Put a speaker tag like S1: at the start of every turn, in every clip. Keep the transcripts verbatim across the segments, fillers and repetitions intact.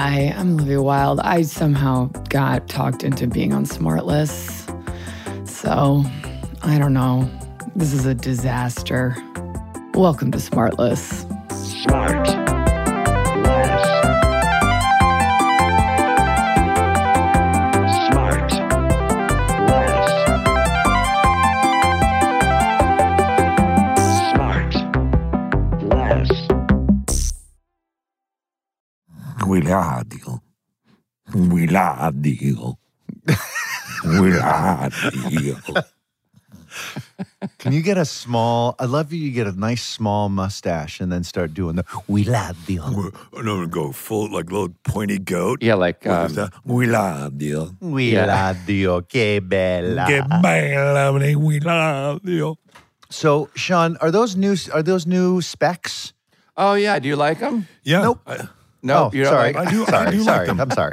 S1: Hi, I'm Olivia Wilde. I somehow got talked into being on Smartless. So, I don't know. This is a disaster. Welcome to Smartless.
S2: Smart. Less. Smart. Less. Smart. Less.
S3: Wiladio. Wiladio. Wiladio.
S4: Can you get a small, I'd love you to get a nice small mustache and then start doing the Wiladio.
S3: No, go full, like little pointy goat.
S5: Yeah, like
S3: What
S5: um,
S3: is that? Wiladio.
S4: Wiladio, que bella.
S3: Que bella, Wiladio.
S4: So, Sean, are those new, are those new specs?
S5: oh yeah, do you like them?
S3: Yeah.
S4: Nope.
S3: I,
S5: No,
S4: oh,
S5: you don't
S4: sorry.
S5: like
S3: I do- I
S4: sorry,
S3: do like
S4: sorry.
S3: them.
S4: I'm sorry.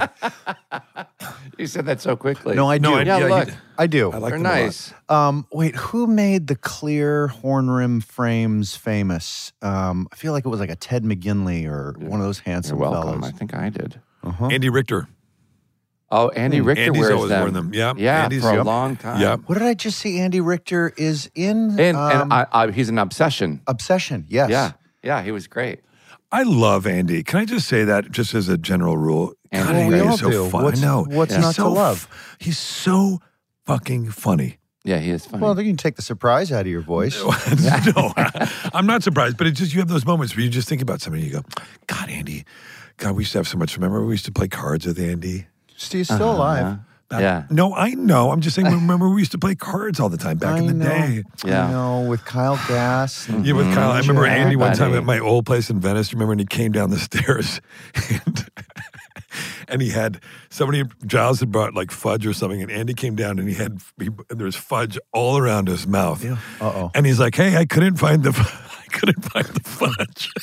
S5: You said that so quickly.
S4: No, I do.
S3: no, I,
S5: Yeah,
S3: yeah,
S5: look.
S3: you-
S4: I do.
S3: I like
S5: They're
S3: them a lot.
S5: nice.
S4: Um, wait, who made the clear horn rim frames famous? Um, I feel like it was like a Ted McGinley or one of those
S5: You're
S4: handsome
S5: welcome.
S4: fellows.
S5: I think I did.
S3: Andy Richter.
S5: Oh, Andy Richter
S3: Andy's
S5: wears
S3: always
S5: them.
S3: worn them. Yeah,
S5: yeah,
S3: Andy's-
S5: for a
S3: yep.
S5: long time.
S3: Yep.
S4: What did I just see? Andy Richter is in
S5: And
S4: um,
S5: and I, I, he's an obsession.
S4: Obsession. Yes.
S5: Yeah, yeah, he was great.
S3: I love Andy. Can I just say that just as a general rule?
S5: Andy
S3: God,
S5: Well,
S3: Andy
S5: we
S3: is
S4: all
S3: so
S4: do.
S3: fun.
S4: What's-
S3: I know.
S4: what's
S3: He's
S4: not to
S3: so
S4: love?
S3: f- He's so fucking funny.
S5: Yeah, he is funny.
S4: Well, then you can take the surprise out of your voice.
S3: no, I'm not surprised, but it's just you have those moments where you just think about somebody and you go, God, Andy, God, we used to have so much. Remember we used to play cards with Andy?
S4: He's still alive.
S3: Back-
S5: Yeah.
S3: No, I know. I'm just saying, remember we used to play cards all the time back
S4: I
S3: in the
S4: know.
S3: day.
S5: Yeah.
S4: I know, with Kyle Gass. and-
S3: Yeah, with Kyle. I remember
S4: Yeah.
S3: Andy one time
S5: Buddy.
S3: at my old place in Venice. Remember when he came down the stairs and, and he had somebody, Giles had brought like fudge or something, and Andy came down and he had, he, there was fudge all around his mouth.
S4: Yeah. Uh-oh.
S3: And he's like, hey, I couldn't find the, I couldn't find the fudge.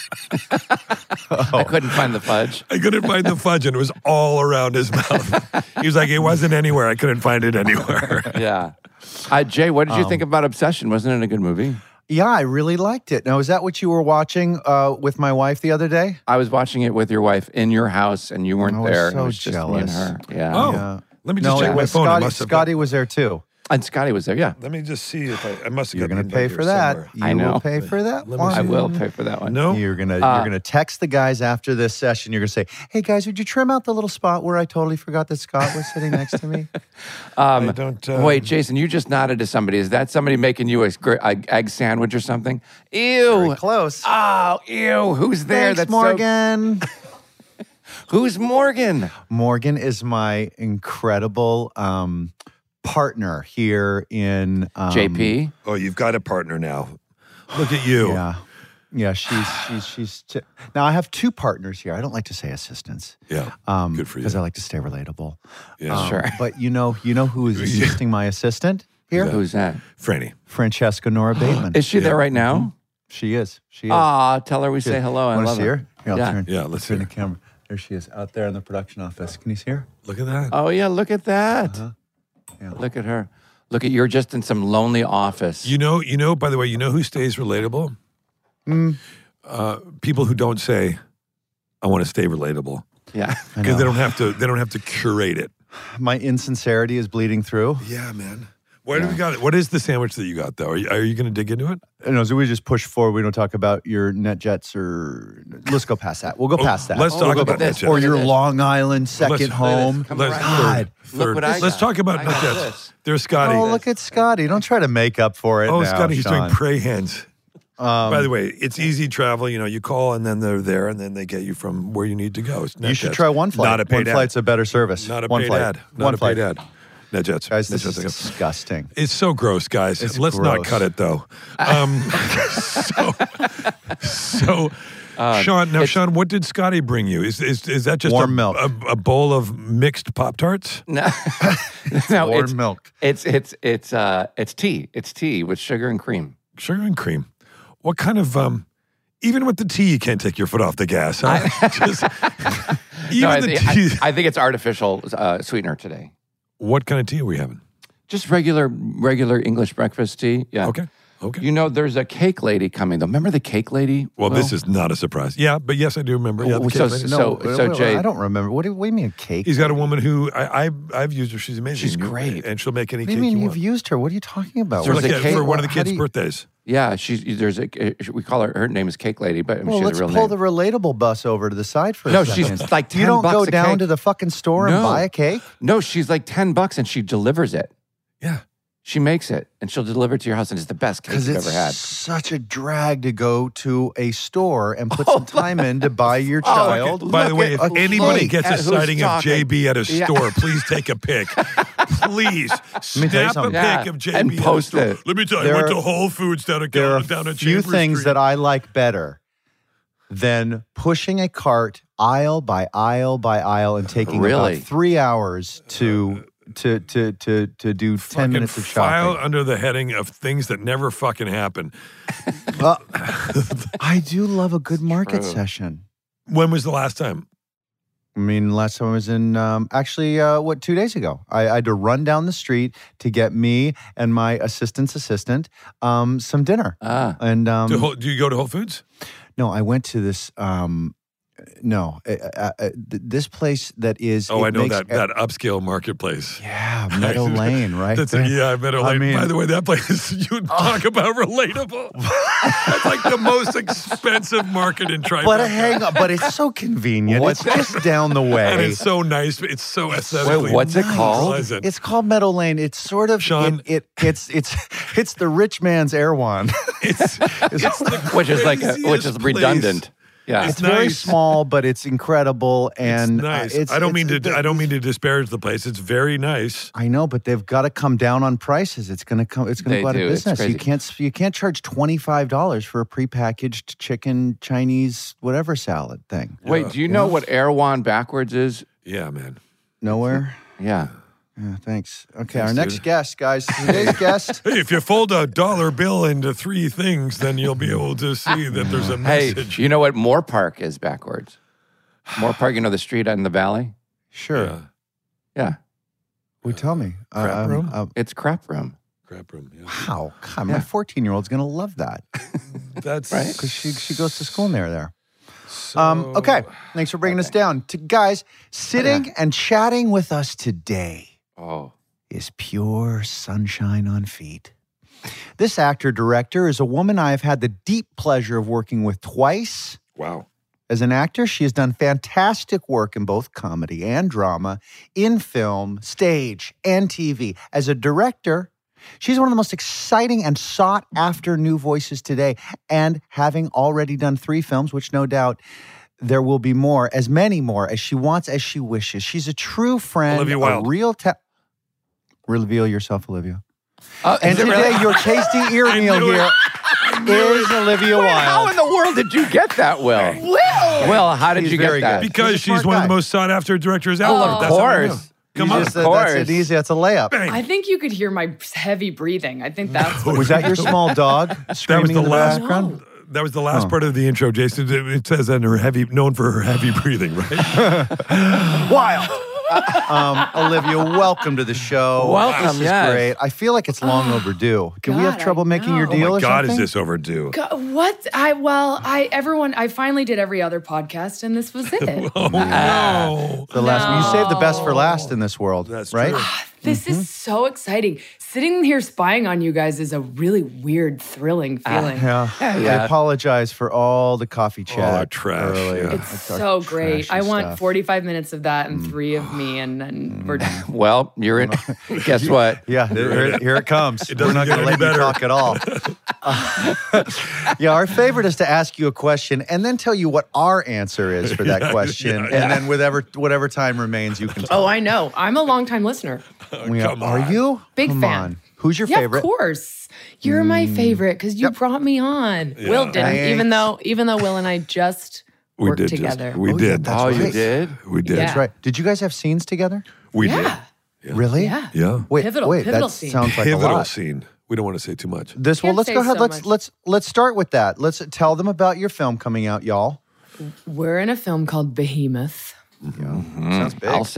S5: I couldn't find the fudge.
S3: I couldn't find the fudge, and it was all around his mouth. He was like, it wasn't anywhere. I couldn't find it anywhere.
S5: Yeah. Uh, Jay, what did you
S4: Um,
S5: think about Obsession? Wasn't it a good movie?
S4: Yeah, I really liked it. Now, is that what you were watching uh, with my wife the other day?
S5: I was watching it with your wife in your house, and you weren't
S4: I was
S5: there.
S4: so
S5: it was just me and
S4: jealous.
S5: her. Yeah.
S3: Oh,
S4: Yeah.
S3: let me
S4: No,
S3: just check
S4: it
S3: my
S4: was
S3: phone. I
S4: Scotty,
S3: must have
S4: Scotty was there too.
S5: And Scotty was there. Yeah.
S3: Let me just see if I, I must have
S4: You're
S3: got
S4: going
S3: the
S4: to pay
S3: invite
S4: for
S3: here
S4: that.
S3: somewhere.
S4: You
S5: I know.
S4: will pay for that
S3: Let me
S4: one.
S3: see.
S5: I will pay for that one.
S3: No.
S4: You're gonna
S5: Uh,
S4: you're gonna text the guys after this session. You're gonna say, "Hey guys, would you trim out the little spot where I totally forgot that Scott was sitting next to me?"
S5: Um,
S3: I don't, uh,
S5: wait, Jason, you just nodded to somebody. Is that somebody making you a, gr- a egg sandwich or something? Ew.
S4: Very close.
S5: Oh, ew. Who's there?
S4: Thanks,
S5: That's so-
S4: Morgan.
S5: Who's Morgan?
S4: Morgan is my incredible um, partner here in um,
S5: J P?
S3: Oh, you've got a partner now. Look at you.
S4: Yeah, yeah. She's she's she's. T- now I have two partners here. I don't like to say assistants.
S3: Yeah.
S4: Um,
S3: Good for you.
S4: because I like to stay relatable.
S3: Yeah.
S4: Um,
S5: Sure.
S4: But you know, you know who is assisting my assistant here?
S5: Who's that?
S3: Franny.
S4: Francesca Nora Bateman.
S5: Is she there right now?
S4: She is. She is.
S5: Aw, tell her we say hello. I
S4: Want to
S5: love
S4: see her? Here, I'll
S5: Yeah.
S4: turn,
S3: Yeah,
S4: I'll
S3: let's
S4: turn
S3: see
S4: the
S3: her.
S4: camera. There she is, out there in the production office. Can you see her?
S3: Look at that.
S5: Oh, yeah, look at that.
S4: Uh-huh. Yeah.
S5: Look at her. Look at you're just in some lonely office.
S3: You know, you know, by the way, you know who stays relatable?
S4: Mm.
S3: Uh, people who don't say, I want to stay relatable.
S5: yeah.
S4: I
S3: Because they
S4: know.
S3: don't have to they don't have to curate it.
S4: My insincerity is bleeding through.
S3: Yeah, man. Why do we got it? What is the sandwich that you got though? Are you, are you gonna dig into it?
S4: You know, so we just push forward. We don't talk about your NetJets or let's go past that. We'll go
S3: Oh,
S4: past that.
S3: let's
S4: We'll
S3: talk
S4: go
S3: about
S4: past-
S3: NetJets.
S4: Or
S5: Look at
S4: your
S5: this.
S4: Long Island second
S3: Let's-
S4: home.
S5: Come
S3: Let's
S5: right
S4: God.
S5: here.
S3: third,
S5: Look
S3: third.
S5: what I
S3: Let's
S5: got.
S3: talk about
S5: I got
S3: NetJets.
S5: this.
S3: There's Scotty.
S4: Oh, look at Scotty. Don't try to make up for it
S3: Oh,
S4: now,
S3: Scotty, he's
S4: Sean.
S3: doing pray hands.
S4: Um,
S3: By the way, it's easy travel. You know, you call and then they're there and then they get you from where you need to go. It's
S4: you should
S3: NetJets.
S4: try one flight.
S3: Not a paid
S4: one
S3: ad.
S4: flight's a better service.
S3: Not a
S4: one
S3: paid
S4: flight.
S3: ad. Not
S4: one
S3: a
S4: flight.
S3: paid ad. NetJets.
S4: Guys, this
S3: NetJets.
S4: is disgusting.
S3: It's so gross, guys.
S4: It's
S3: Let's not
S4: gross.
S3: cut it though. Um, so, so Sean. Now,
S5: it's-
S3: Sean, what did Scotty bring you? Is is, is that just
S4: Warm
S3: a,
S4: milk.
S3: A, a bowl of mixed Pop Tarts?
S5: No, no
S4: Warm
S5: it's,
S4: milk.
S5: It's it's it's uh it's tea. It's tea with sugar and cream.
S3: Sugar and cream. What kind of um? Even with the tea, you can't take your foot off the gas, huh? Just, even
S5: no, I,
S3: the
S5: think,
S3: tea.
S5: I, I think it's artificial uh, sweetener today.
S3: What kind of tea are we having?
S5: Just regular regular English breakfast tea. Yeah.
S3: Okay. Okay.
S5: You know, there's a cake lady coming, though. Remember the cake lady?
S3: Well,
S5: Will?
S3: this is not a surprise. Yeah, but yes, I do remember. Yeah, the
S5: Oh,
S3: cake
S5: so-
S3: lady.
S5: so-
S4: No, wait,
S5: so
S4: wait,
S5: Jay-
S4: I don't remember. What do, what do you mean a cake?
S3: He's got a woman who I, I I've used her. She's amazing.
S5: She's great.
S3: and she'll make any
S4: What do
S3: cake
S4: you mean
S3: you
S4: you've
S3: want.
S4: used her? What are you talking about?
S5: There's
S3: For,
S5: a
S3: like a-
S5: cake-
S3: for one of the
S4: How
S3: kids'
S4: do you-
S3: birthdays.
S5: Yeah, she's there's a we call her. Her name is Cake Lady, but
S4: Well,
S5: she's
S4: let's
S5: a real
S4: pull
S5: name.
S4: the relatable bus over to the side for a
S5: No,
S4: second.
S5: she's like ten
S4: You don't
S5: bucks
S4: go
S5: a
S4: down
S5: cake.
S4: to the fucking store and
S5: No.
S4: buy a cake?
S5: No, she's like ten bucks, and she delivers it.
S3: Yeah.
S5: She makes it, and she'll deliver it to your house, and it's the best cake
S4: Because
S5: you've
S4: it's
S5: ever had.
S4: such a drag to go to a store and put some time in to buy your child.
S3: By the way, if
S4: at-
S3: anybody
S4: look
S3: gets a
S5: at who's
S3: sighting of
S5: talking.
S3: J B at a
S5: Yeah.
S3: store, please take a pic. Please
S4: me tell you
S3: snap a
S4: something.
S3: pic
S5: Yeah,
S3: of J
S5: and
S3: B at a
S5: post
S3: store.
S5: it.
S3: Let me tell you,
S4: There
S3: I went
S4: are-
S3: to Whole Foods down at
S4: There are
S3: down
S4: a
S3: at
S4: few
S3: Chambers
S4: things
S3: Street.
S4: that I like better than pushing a cart aisle by aisle by aisle and taking
S5: Really?
S4: about three hours to to to to to do ten
S3: Fucking
S4: minutes of
S3: file
S4: shopping.
S3: under the heading of things that never fucking happen.
S4: Uh, I do love a good market
S5: True.
S4: session.
S3: When was the last time?
S4: I mean, last time I was in, um, actually, uh, what, two days ago. I, I had to run down the street to get me and my assistant's assistant um, some dinner.
S5: Ah,
S4: And um,
S3: To Whole- do you go to Whole Foods?
S4: no, I went to this, um, no, uh, uh, uh, th- this place that is.
S3: Oh,
S4: it
S3: I know
S4: makes
S3: that
S4: e-
S3: that upscale marketplace.
S4: Yeah, Meadow Lane, right?
S3: That's
S4: there.
S3: a, yeah, Meadow
S4: I
S3: Lane.
S4: mean-
S3: By the way, that place you talk about relatable. That's like the most expensive market in Tribeca.
S4: But hang on, but it's so convenient.
S5: What's
S4: it's just down the way.
S3: and it's so nice. It's so aesthetically.
S5: Wait, what's it called?
S3: pleasant.
S4: It's called Meadow Lane. It's sort of
S3: Sean.
S4: It, it it's it's it's the rich man's Erewhon.
S3: It's, it's the
S5: which is like a, which is
S3: craziest
S5: redundant.
S3: place.
S5: Yeah,
S3: It's
S4: It's very
S3: nice.
S4: small, but it's incredible. And
S3: it's nice.
S4: uh, it's,
S3: I don't
S4: it's-
S3: mean to.
S4: it-
S3: I don't mean to disparage the place. It's very nice.
S4: I know, but they've got to come down on prices. It's going to come. It's going
S5: They
S4: to go out of
S5: do. It's
S4: business. You
S5: crazy.
S4: can't. You can't charge twenty five dollars for a prepackaged chicken Chinese whatever salad thing.
S5: Wait, do you know what Erewhon backwards is?
S3: Yeah, man.
S4: Nowhere.
S5: Yeah.
S4: Yeah, thanks. Okay,
S3: Thanks,
S4: our next
S3: dude.
S4: guest, guys. Today's guest.
S3: Hey, if you fold a dollar bill into three things, then you'll be able to see that there's a
S5: Hey,
S3: message.
S5: you know what Moore Park is backwards? Moore Park, you know the street in the valley?
S4: Sure.
S3: Yeah.
S5: Yeah,
S4: Well, tell me.
S3: Crap
S4: um,
S3: room?
S4: um,
S5: it's crap room.
S3: Crap room. Yeah.
S4: wow. God, my
S5: Yeah.
S4: fourteen year old's going to love that
S3: That's
S5: Right.
S4: because she she goes to school near there.
S3: So,
S4: Um, okay, thanks for bringing us down. To guys sitting and chatting with us today
S5: Oh,
S4: is pure sunshine on feet. This actor director is a woman I have had the deep pleasure of working with twice.
S3: Wow.
S4: As an actor, she has done fantastic work in both comedy and drama, in film, stage, and T V. As a director, she's one of the most exciting and sought after new voices today. And having already done three films, which no doubt there will be more, as many more as she wants, as she wishes. She's a true friend,
S3: Olivia
S4: a
S3: Wilde.
S4: real ta- Reveal yourself, Olivia.
S5: Uh,
S4: And
S5: is it
S4: today,
S5: really?
S4: your tasty ear
S3: I
S4: meal
S3: knew it.
S4: here is Olivia
S5: Wait, how
S4: Wilde.
S5: in the world did you get that, Will? Will, Will, how did
S4: He's
S5: you
S4: very
S5: get that?
S4: good.
S3: Because
S4: He's a
S3: she's
S4: smart
S3: one of
S4: guy.
S3: the most sought after directors out
S5: Well,
S3: there.
S5: of
S3: That's how I know.
S5: course.
S3: Come
S4: You
S3: on.
S4: just said
S5: Of
S4: that's
S5: course.
S4: an easy. That's a layup.
S3: Bang.
S1: I think you could hear my heavy breathing. I think that's what
S4: Was that your small dog
S3: That was
S4: screaming
S3: the
S4: in the
S3: last.
S4: background?
S3: That was the last
S4: Oh.
S3: part of the intro, Jason. It it says that her heavy, known for her heavy breathing, right?
S4: Wild. um, Olivia, welcome to the show.
S5: Welcome,
S4: This is
S5: yes.
S4: great. I feel like it's long overdue. Do we have
S1: God,
S4: trouble
S1: I
S4: making your
S1: know.
S4: deal
S3: oh my
S4: or
S3: God,
S4: something?
S3: is this overdue?
S1: God, what? I well, I everyone. I finally did every other podcast, and this was it.
S3: Oh no!
S4: the last? You saved the best for
S1: No.
S4: last in this world,
S3: That's
S4: right?
S3: true.
S1: This is so exciting. Sitting here spying on you guys is a really weird, thrilling feeling.
S4: Yeah. I
S5: yeah.
S4: apologize for all the coffee chat.
S3: Oh, trash,
S4: earlier.
S3: yeah.
S1: It's
S4: It's our
S1: so great.
S4: trashy
S1: I want
S4: stuff.
S1: forty-five minutes of that and three of me, and then we're done.
S5: Well, you're in. Guess what?
S4: Yeah, here, here it comes.
S3: It
S4: We're
S3: doesn't
S4: not
S3: get
S4: going to
S3: any
S4: let you
S3: better.
S4: talk at all. Uh, yeah, our favorite is to ask you a question and then tell you what our answer is for that
S3: Yeah,
S4: question,
S3: yeah,
S4: and then whatever whatever time remains, you can.
S1: Oh, I know. I'm a longtime listener.
S4: We are,
S3: Come
S4: are
S3: on.
S4: you?
S1: Big
S4: Come
S1: fan.
S4: on. Who's your
S1: Yeah,
S4: favorite?
S1: of course. You're my favorite because you brought me on. Will didn't,
S4: Thanks.
S1: even though even though Will and I just
S3: We
S1: worked
S3: did
S1: together.
S3: Just, we
S4: Oh, yeah,
S3: did.
S4: that's
S5: Oh, you
S4: right.
S5: did?
S3: We did.
S1: Yeah.
S4: That's right. Did you guys have scenes together?
S3: We
S1: yeah.
S3: did.
S4: Really?
S1: Yeah.
S3: Yeah.
S4: Wait,
S1: Pivotal-
S4: wait.
S1: pivotal
S4: that
S1: scene.
S4: sounds like a
S3: Pivotal
S4: lot.
S3: scene. We don't want to say too much.
S4: This well,
S1: Can't
S4: let's
S1: say
S4: go ahead.
S1: so
S4: let's
S1: much.
S4: let's let's start with that. Let's tell them about your film coming out, y'all.
S1: We're in a film called Behemoth.
S4: Sounds big.
S5: I'll say.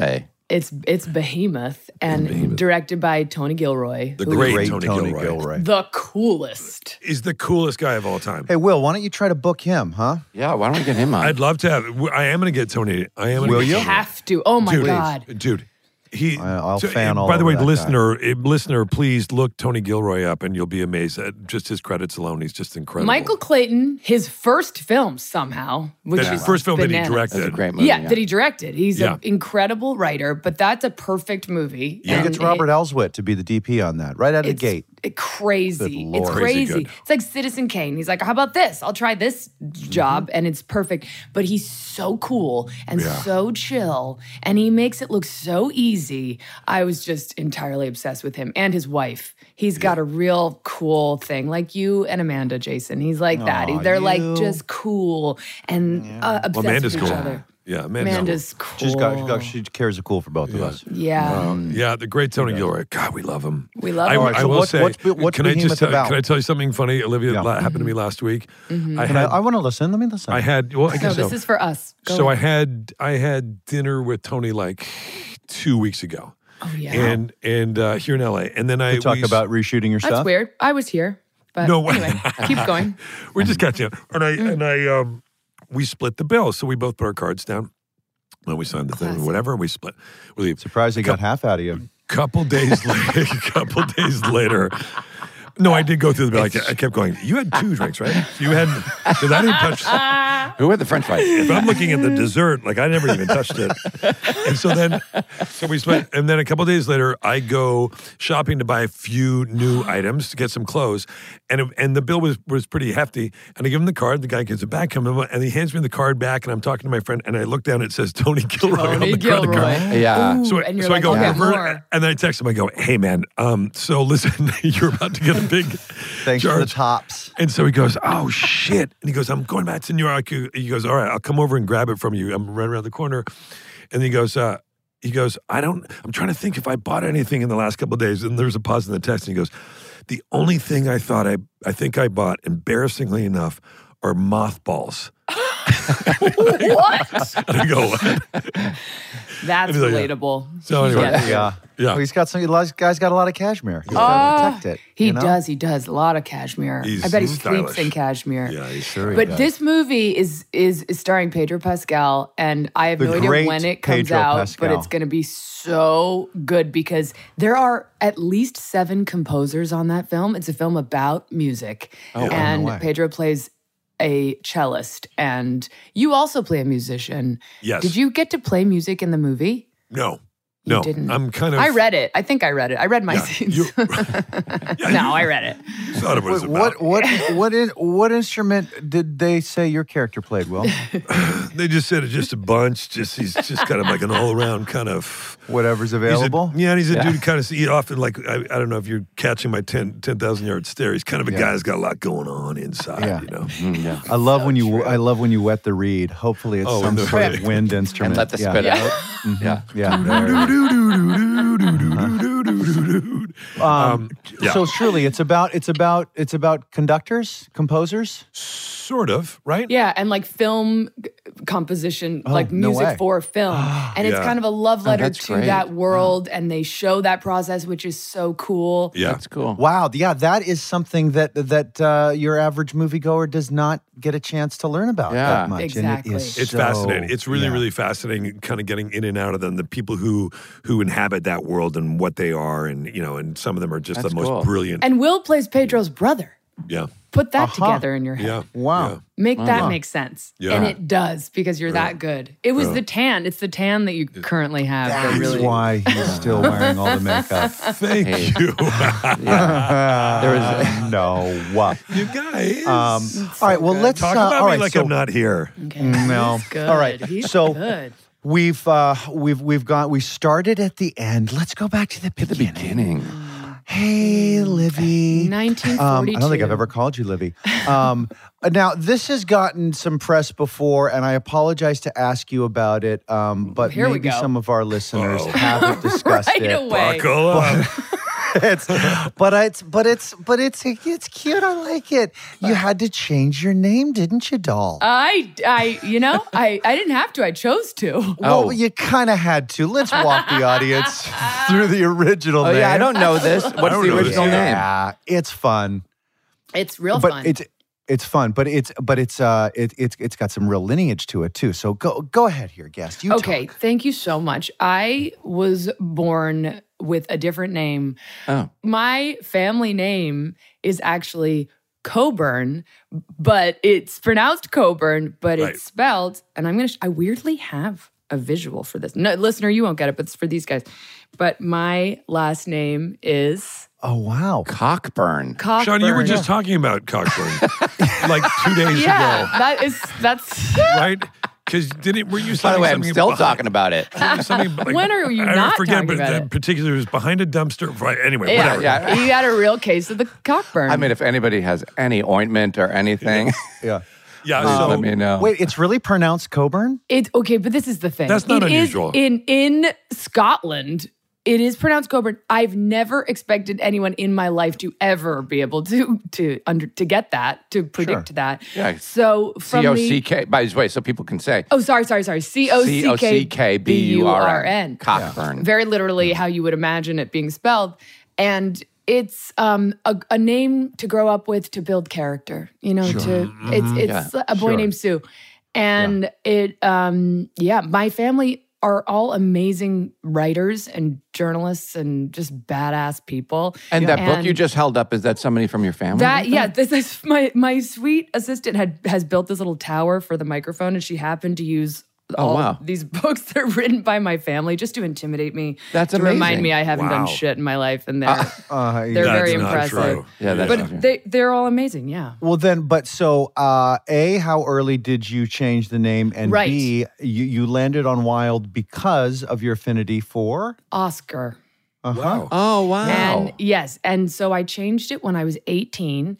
S1: It's it's Behemoth and
S3: Behemoth.
S1: directed by Tony Gilroy.
S3: The
S1: who
S3: great,
S4: Great
S3: Tony,
S4: Tony
S3: Gilroy.
S4: Gilroy.
S1: The coolest.
S3: He's the coolest guy of all time.
S4: Hey, Will, why don't you try to book him, huh?
S5: Yeah, why don't we get him on?
S3: I'd love to have. I am going to get Tony. I am. Gonna
S4: Will
S3: get
S4: you?
S3: Tony.
S1: Have to. Oh my
S3: Dude,
S1: God.
S3: dude. He.
S4: I- I'll
S3: so,
S4: fan all
S3: By the
S4: over
S3: way,
S4: that
S3: listener, eh, listener, please look Tony Gilroy up, and you'll be amazed at just his credits alone. He's just incredible.
S1: Michael Clayton, his first film somehow, which
S3: That
S1: is
S3: first film that he
S1: bananas.
S3: directed.
S5: That's a great movie.
S1: Yeah, that he directed. He's
S3: Yeah.
S1: an incredible writer, but that's a perfect movie.
S3: Yeah.
S4: He gets
S1: And
S4: Robert
S1: it-
S4: Elswit to be the D P on that, right out of the
S1: It's
S4: gate.
S1: it- crazy.
S4: Good
S1: It's
S4: Lord.
S3: Crazy
S1: crazy.
S3: good.
S1: It's like Citizen Kane. He's like, how about this? I'll try this job, and it's perfect. But he's so cool and
S3: Yeah.
S1: so chill, and he makes it look so easy. I was just entirely obsessed with him and his wife. He's got a real cool thing, like you and Amanda, Jason. He's like that.
S4: Aw,
S1: They're
S4: you.
S1: like just cool and uh, obsessed
S3: Well, Amanda's
S1: with each
S3: cool.
S1: other.
S3: Yeah, Amanda's,
S1: Amanda's cool.
S4: She's got, she got she carries a cool for both of us.
S1: yeah.
S3: Um, yeah, the great Tony Gilroy. God, we love him.
S1: We love
S3: I,
S1: him.
S4: All right,
S3: I
S4: so
S3: will
S4: what's-
S3: say,
S4: what's- what's
S3: can I
S4: Behemoth
S3: just tell,
S4: about?
S3: can I tell you something funny, Olivia?
S4: Yeah.
S3: That happened to me last week. I
S4: Can I,
S3: had,
S4: I want to listen. Let me listen.
S3: I had, well, I
S1: No,
S3: guess
S1: this
S3: so.
S1: is for us. Go
S3: So I
S1: ahead.
S3: had, I had dinner with Tony like two weeks ago,
S1: Oh, yeah.
S3: and and uh, here in L A, and then I
S4: to talk
S3: we,
S4: about reshooting your
S1: That's
S4: stuff.
S1: weird. I was here. But
S3: No way.
S1: anyway, keep going.
S3: We're just catching up, and I
S1: Mm.
S3: and I um, we split the bill, so we both put our cards down. When we signed the thing,
S1: Classic.
S3: whatever, we split. We leave.
S4: Surprised he got half out of you.
S3: Couple days later, couple days later. No, I did go through the bill. I ke- I kept going. You had two drinks, right? You had, because I didn't touch.
S5: Who had the French fries?
S3: If I'm looking at the dessert, like I never even touched it. And so then, so we split. And then a couple days later, I go shopping to buy a few new items to get some clothes. And it- and the bill was was pretty hefty. And I give him the card. The guy gives it back. And he hands me the card back. And I'm talking to my friend. And I look down. It says Tony Gilroy on
S1: Tony
S3: the credit
S1: Gilroy.
S3: card.
S5: Yeah.
S1: Ooh,
S3: So, I-
S1: and you're
S3: so
S1: like,
S3: I go,
S1: I'll get
S3: "Revert,"
S1: more.
S3: and then I text him. I go, hey man, um, so listen, you're about to get a big
S4: Thanks for the
S3: charge.
S4: tops.
S3: And so he goes, oh shit. And he goes, I'm going back to New York. He goes, all right, I'll come over and grab it from you. I'm right around the corner. And he goes, uh, he goes, I don't, I'm trying to think if I bought anything in the last couple of days. And there's a pause in the text. And he goes, the only thing I thought I, I think I bought, embarrassingly enough, are mothballs.
S1: What?
S3: And I go, what?
S1: That's
S3: he's like, yeah.
S1: relatable.
S3: So
S1: He
S3: anyway,
S1: gets it.
S4: Yeah.
S3: Yeah.
S4: Well, he's got some. This guy's got a lot of cashmere. He's got to protect it.
S1: He
S4: you know?
S1: does. He does. A lot of cashmere.
S3: He's
S1: I bet he
S3: stylish.
S1: sleeps in cashmere.
S3: Yeah, he's
S4: Sure he
S1: But
S4: does.
S1: this movie is, is is starring Pedro Pascal, and I have
S4: The
S1: no idea
S4: great
S1: when it comes
S4: Pedro
S1: out,
S4: Pascal.
S1: but it's going to be so good because there are at least seven composers on that film. It's a film about music,
S4: Oh, wow.
S1: and
S4: No way.
S1: Pedro plays a cellist, and you also play a musician.
S3: Yes.
S1: Did you get to play music in the movie?
S3: No.
S1: You
S3: no.
S1: didn't.
S3: I'm kind of.
S1: I read it. I think I read it. I read my
S3: Yeah,
S1: scenes.
S3: you-
S1: no, I read it.
S3: thought it was
S4: Wait,
S3: about.
S4: what what what in, what instrument did they say your character played? Will
S3: They just said it's just a bunch. Just he's just kind of like an all around kind of.
S4: whatever's
S3: he's a-
S4: available.
S3: yeah, and he's a
S5: Yeah.
S3: dude kind of. He often like I, I don't know if you're catching my ten ten thousand yard stare. He's kind of a
S4: Yeah.
S3: guy who's got a lot going on inside.
S4: Yeah.
S3: You know.
S5: Mm, yeah.
S4: I love
S1: So
S4: when you
S1: true.
S4: I love when you wet the reed. Hopefully, it's
S3: Oh,
S4: some
S3: in the-
S4: sort of wind instrument.
S5: And let the
S4: yeah.
S5: spit
S1: Yeah.
S5: out. Yeah.
S4: Yeah.
S3: Um,
S4: Um,
S3: yeah.
S4: So surely it's about it's about it's about conductors, composers.
S3: Sort of, right?
S1: Yeah, and like film g- composition,
S4: Oh,
S1: like
S4: no
S1: music
S4: way.
S1: for film. And it's
S3: Yeah.
S1: kind of a love letter
S5: that's
S1: to
S5: great.
S1: that world, and they show that process, which is so cool.
S3: Yeah.
S5: That's cool.
S4: Wow, yeah, that is something that that uh, your average moviegoer does not get a chance to learn about
S5: Yeah.
S4: that much.
S1: Exactly.
S4: And it is
S3: It's
S4: so-
S3: fascinating. It's really,
S4: yeah.
S3: really fascinating, kind of getting in and out of them. The people who who inhabit that world and what they are, and you know, and some of them are just
S5: That's
S3: the most
S5: cool.
S3: brilliant.
S1: And Will plays Pedro's brother.
S3: yeah,
S1: Put that
S4: Uh-huh.
S1: together in your head.
S3: yeah,
S4: Wow.
S3: yeah.
S1: Make that
S5: Wow.
S1: make sense.
S3: Yeah.
S1: And it does because you're that good. It was the tan. It's the tan that you currently have. that
S4: That's
S1: really
S4: why he's still wearing all the makeup.
S3: Thank
S5: Hey.
S3: you,
S5: Yeah. There was
S4: no.
S3: you guys.
S4: Um, all right. Well, let's
S3: Talk
S4: uh,
S3: about
S4: all
S3: me
S4: right,
S3: like
S4: so
S3: I'm not here.
S1: Okay,
S4: No.
S1: he's good.
S4: All right.
S1: He's
S4: So-
S1: good.
S4: We've uh, we've we've got we started at the end. Let's go back to the
S5: at the
S4: beginning.
S5: beginning.
S4: Hey, Livy.
S1: nineteen
S4: Um,
S1: forty-two.
S4: I don't think I've ever called you Livy. Um, now, this has gotten some press before, and I apologize to ask you about it, um, but
S1: Here we
S4: maybe
S1: go.
S4: some of our listeners
S3: Uh-oh.
S4: haven't discussed
S1: Right
S4: it.
S1: away.
S3: Buckle up.
S4: it's, but it's, but it's, but it's, it's cute. I like it. You had to change your name, didn't you, doll?
S1: I, I, you know, I, I didn't have to. I chose to.
S4: Well,
S5: Oh.
S4: you kind of had to. Let's walk the audience through the original
S5: Oh
S4: name.
S5: yeah, I don't know this. What's
S3: don't
S5: the
S3: know this
S5: original
S3: either.
S5: name?
S4: Yeah, it's fun.
S1: It's real
S4: but
S1: fun.
S4: it's it's fun, but it's but it's uh it, it's it's got some real lineage to it too. So go go ahead here, guest. You
S1: Okay,
S4: talk.
S1: thank you so much. I was born with a different name.
S5: Oh.
S1: My family name is actually Coburn, but it's pronounced Coburn, but
S3: Right.
S1: it's spelled, and I'm going to, I weirdly have a visual for this. No, listener, you won't get it, but it's for these guys. But my last name is
S4: Oh wow.
S5: Cockburn.
S1: Cockburn.
S3: Sean, you were just talking about Cockburn like two days
S1: Yeah,
S3: ago,
S1: that is, that's,
S3: right? Because didn't were you?
S5: By
S3: saying
S5: the way, I'm
S3: something
S5: still
S3: behind-
S5: talking about it.
S3: something like-
S1: When are you
S3: I
S1: not
S3: forget,
S1: talking
S3: but
S1: about
S3: in
S1: it?
S3: particular, it was behind a dumpster. Right, anyway,
S1: yeah,
S3: whatever.
S5: Yeah.
S1: you got a real case of the cockburn.
S5: I mean, if anybody has any ointment or anything,
S4: Yeah.
S3: Yeah,
S5: please
S3: so
S5: let me know.
S4: Wait, it's really pronounced Coburn?
S1: It's okay, but this is the thing.
S3: That's not
S1: It is
S3: unusual.
S1: in in Scotland, it is pronounced Coburn. I've never expected anyone in my life to ever be able to to under to get that, to predict
S4: Sure.
S1: that.
S5: Yeah.
S1: So from
S5: C O
S1: the
S5: C K. By the way, so people can say
S1: Oh, sorry, sorry, sorry. C O
S5: C
S1: C
S5: O C
S1: K
S5: K
S1: B
S5: B
S1: U
S5: U
S1: R
S5: R
S1: N.
S5: N. Cockburn.
S1: Very literally how you would imagine it being spelled. And it's um, a, a name to grow up with, to build character. You know, to it's it's a boy
S4: Sure.
S1: named Sue. And it um yeah, my family are all amazing writers and journalists and just badass people.
S5: And that book
S1: And
S5: you just held up, is that somebody from your family?
S1: That yeah, this is my my sweet assistant had has built this little tower for the microphone, and she happened to use
S5: Oh,
S1: all
S5: wow.
S1: these books that are written by my family just to intimidate me.
S5: That's
S1: to remind
S5: amazing.
S1: me I haven't done
S3: Wow.
S1: shit in my life, and they're
S4: Uh,
S1: they're
S4: yeah.
S1: very
S3: That's not
S1: impressive.
S3: true.
S5: Yeah, that's
S1: But
S5: not true.
S1: they they're all amazing. Yeah.
S4: Well then, but so uh, A, how early did you change the name? And
S1: Right.
S4: B, you, you landed on Wild because of your affinity for
S1: Oscar.
S4: uh-huh.
S3: Wow.
S5: Oh, wow.
S1: And yes, and so I changed it when I was eighteen.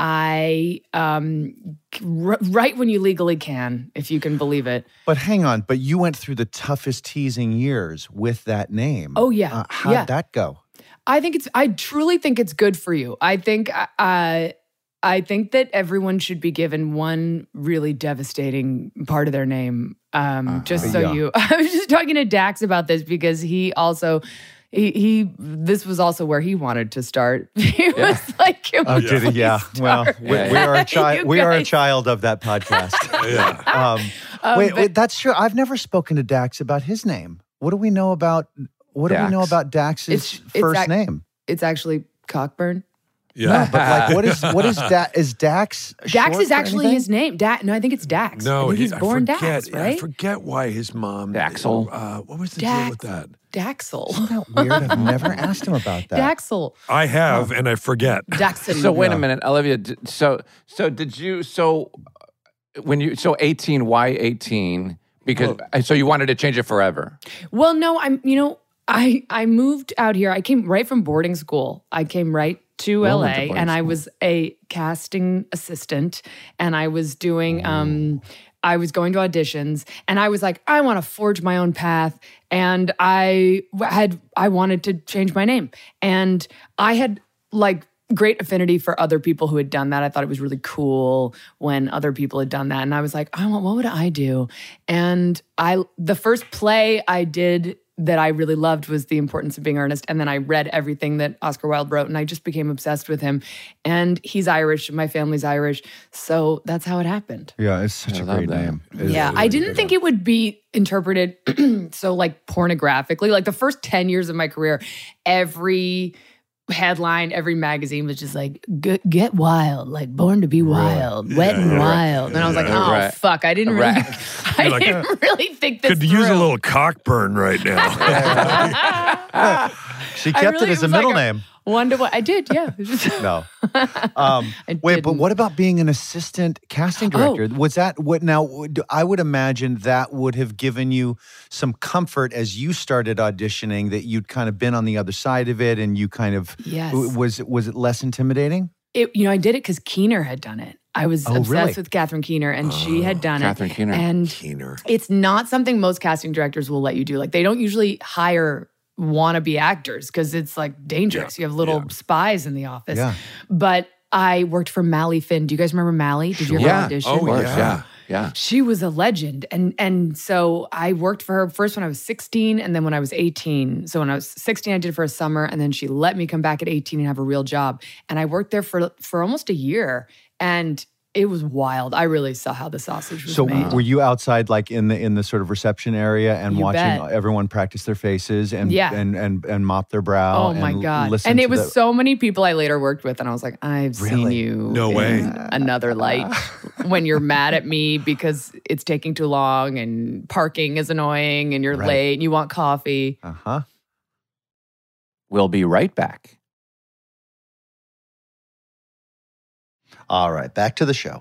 S1: I um r- right when you legally can, if you can believe it.
S4: But hang on, but you went through the toughest teasing years with that name.
S1: Oh, yeah.
S4: Uh, how'd
S1: Yeah.
S4: that go?
S1: I think it's I truly think it's good for you. I think uh I think that everyone should be given one really devastating part of their name. Um just so
S4: Yeah.
S1: you I was just talking to Dax about this because he also he, he this was also where he wanted to start. He was like, "Can
S4: Oh,
S1: we
S4: did he?
S1: please
S4: Yeah. Well,
S1: start?"
S4: we,
S5: Yeah,
S4: we are a
S1: You
S4: child. We are a
S1: guys-
S4: child of that podcast.
S3: Yeah.
S4: Um,
S1: Um,
S4: wait,
S1: but-
S4: wait, that's true. I've never spoken to Dax about his name. What do we know about? What do we know
S5: Dax.
S4: about Dax's
S1: It's- it's
S4: first
S1: ac-
S4: name?
S1: It's actually Cockburn.
S3: Yeah.
S4: But like, what is what is da- is Dax?
S1: Dax
S4: short
S1: is
S4: for
S1: actually
S4: anything?
S1: his name. Da- no, I think it's Dax. I
S3: No,
S1: think
S3: he-
S1: he's
S3: I
S1: born
S3: forget,
S1: Dax,
S3: I
S1: right?
S3: forget why his mom.
S5: Daxel.
S3: Uh, what was the
S1: Dax.
S3: deal with that?
S1: Daxel.
S4: Isn't that weird? I've never asked him about that.
S1: Daxel.
S3: I have, and I forget.
S1: Daxel.
S5: So wait a minute, Olivia. d- So so did you? So when you so eighteen? Why eighteen? Because so you wanted to change it forever.
S1: Well, no, I'm, you know, I I moved out here. I came right from boarding school. I came right to
S5: Well,
S1: L
S5: went to
S1: A
S5: boarding
S1: and I
S5: school.
S1: was a casting assistant and I was doing um I was going to auditions and I was like, I want to forge my own path. And I w- had I wanted to change my name. And I had like great affinity for other people who had done that. I thought it was really cool when other people had done that. And I was like, I want, what would I do? And I, the first play I did that I really loved was The Importance of Being Earnest. And then I read everything that Oscar Wilde wrote and I just became obsessed with him. And he's Irish and my family's Irish. So that's how it happened.
S4: Yeah, it's such
S5: I
S4: a
S5: love
S4: great
S5: that.
S4: name. It's
S1: Yeah,
S4: really
S1: I didn't
S4: great
S1: think
S4: name.
S1: it would be interpreted so like pornographically. Like the first ten years of my career, every headline, every magazine was just like, "Get, get wild, like Born to be Wild, Wet and
S3: Yeah, right.
S1: Wild." And I was like,
S3: Yeah,
S1: oh,
S5: right.
S1: fuck, I didn't really,
S5: Right.
S1: I
S3: You're like,
S1: didn't really think this
S3: Could use a
S1: through.
S3: little cockburn right now.
S4: She
S1: I
S4: kept
S1: really
S4: it as a
S1: was
S4: middle
S1: like
S4: name.
S1: One to one. I did, yeah.
S4: No. Um,
S1: I
S4: wait, but
S1: didn't.
S4: what about being an assistant casting
S1: Oh.
S4: director? Was that what now? would- I would imagine that would have given you some comfort as you started auditioning, that you'd kind of been on the other side of it and you kind of
S1: Yes.
S4: was was it less intimidating?
S1: It, you know, I did it because Keener had done it. I was
S4: Oh,
S1: obsessed
S4: really?
S1: with Catherine Keener, and she had done
S5: Catherine
S1: it.
S5: Keener.
S1: And
S3: Keener.
S1: it's not something most casting directors will let you do. Like they don't usually hire wannabe actors because it's like dangerous.
S3: Yeah,
S1: You have little
S3: yeah.
S1: spies in the office.
S4: Yeah.
S1: But I worked for Mally Finn. Do you guys remember Mally? Did you ever
S5: Yeah.
S1: audition?
S3: Oh,
S5: Of course,
S3: yeah.
S5: yeah. Yeah.
S1: She was a legend. And and so I worked for her first when I was sixteen and then when I was eighteen. So when I was sixteen, I did it for a summer and then she let me come back at eighteen and have a real job. And I worked there for for almost a year. And it was wild. I really saw how the sausage was
S4: So
S1: made.
S4: were you outside like in the in the sort of reception area and
S1: You
S4: watching
S1: bet.
S4: everyone practice their faces and
S1: Yeah.
S4: and, and and mop their brow?
S1: Oh my
S4: and
S1: God.
S4: listen
S1: And it
S4: to
S1: was
S4: the-
S1: so many people I later worked with. And I was like, I've seen
S4: Really?
S1: you
S3: No way.
S1: in another light when you're mad at me because it's taking too long and parking is annoying and you're
S4: Right.
S1: late and you want coffee.
S4: Uh-huh.
S5: We'll be right back.
S4: All right, back to the show.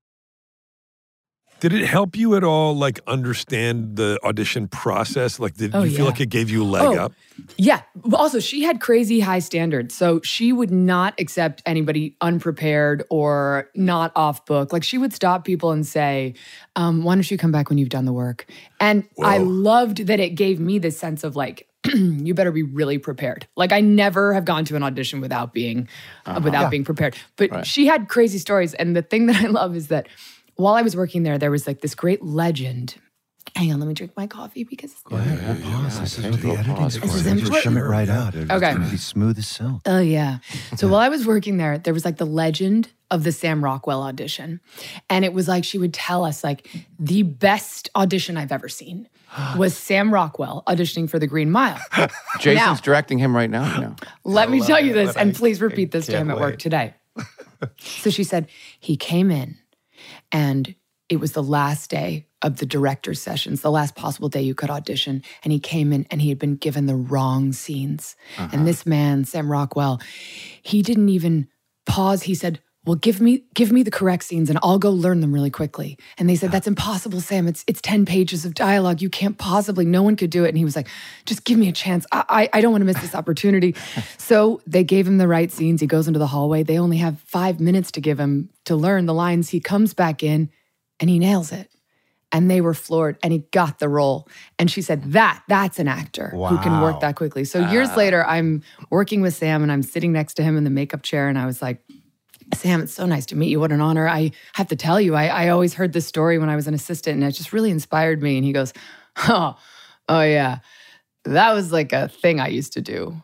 S3: Did it help you at all, like, understand the audition process? Like, did
S1: Oh,
S3: you feel
S1: yeah.
S3: like it gave you a leg
S1: Oh,
S3: up?
S1: Yeah. Also, she had crazy high standards. So she would not accept anybody unprepared or not off book. Like she would stop people and say, um, why don't you come back when you've done the work? And I
S3: Whoa.
S1: loved that it gave me this sense of like, you better be really prepared. Like I never have gone to an audition without being uh, without
S4: Yeah.
S1: being prepared. But
S5: Right.
S1: she had crazy stories. And the thing that I love is that while I was working there, there was like this great legend. Hang on, let me drink my coffee because
S4: Pause. This is
S5: okay.
S4: what the
S5: We'll
S4: editing's
S5: pause
S4: for.
S1: This is
S4: Just
S1: important.
S4: shim it right out. It's
S1: Okay.
S4: gonna be smooth as silk.
S1: Oh, yeah. So while I was working there, there was like the legend of the Sam Rockwell audition. And it was like she would tell us, like, the best audition I've ever seen was Sam Rockwell auditioning for The Green Mile.
S5: Jason's
S1: Now-
S5: directing him right now. You know.
S1: Let me tell you this,
S4: but
S1: and
S4: I-
S1: please repeat this to
S4: can't
S1: him at work
S4: wait.
S1: today. So she said, he came in and it was the last day of the director's sessions, the last possible day you could audition. And he came in and he had been given the wrong scenes. And this man, Sam Rockwell, he didn't even pause. He said, well, give me give me the correct scenes and I'll go learn them really quickly. And they said, that's impossible, Sam. It's it's ten pages of dialogue. You can't possibly, no one could do it. And he was like, just give me a chance. I, I, I don't want to miss this opportunity. So they gave him the right scenes. He goes into the hallway. They only have five minutes to give him to learn the lines. He comes back in and he nails it. And they were floored and he got the role. And she said, that, that's an actor who can
S4: Wow.
S1: work that quickly. So years later, I'm working with Sam and I'm sitting next to him in the makeup chair. And I was like, Sam, it's so nice to meet you. What an honor. I have to tell you, I, I always heard this story when I was an assistant and it just really inspired me. And he goes, oh, oh yeah, that was like a thing I used to do.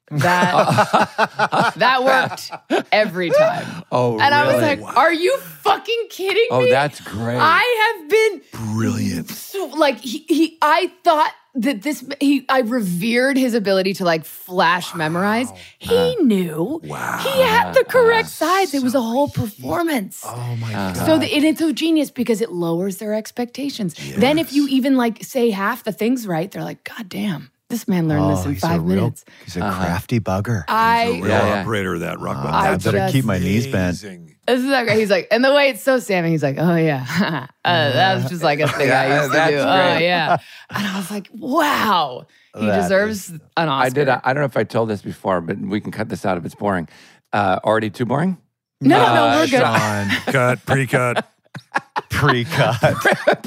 S1: That, that worked every time.
S5: Oh,
S1: And I was
S5: really?
S1: like, are you fucking kidding
S5: Oh,
S1: me?
S5: that's great.
S1: I have been
S3: Brilliant.
S1: so like he, he I thought that this he I revered his ability to like flash memorize. He knew.
S3: Wow.
S1: He had the correct sides. It was a whole performance.
S4: Oh my God.
S1: So the, and it's so genius because it lowers their expectations. Then if you even like say half the things right, they're like, God damn, this man learned this
S4: Oh,
S1: in
S4: he's a
S1: five
S4: real-
S1: minutes.
S4: He's a crafty bugger.
S1: I
S3: Real
S5: Yeah, yeah.
S3: operator, that Rockwell.
S1: I
S4: I better
S1: just-
S4: keep my knees bent.
S3: Amazing.
S1: This is like, he's like, and the way it's so Sammy, he's like, oh yeah, uh, that was just like a thing I
S5: Yeah,
S1: used to
S5: that's
S1: do. Oh
S5: great.
S1: yeah, and I was like, wow, he
S4: That
S1: deserves an Oscar.
S5: I did. I, I don't know if I told this before, but we can cut this out if it's boring. Uh, already too boring?
S1: no, no, no,
S5: Uh,
S1: we're good.
S4: Sean,
S3: Cut, pre-cut.
S4: pre-cut.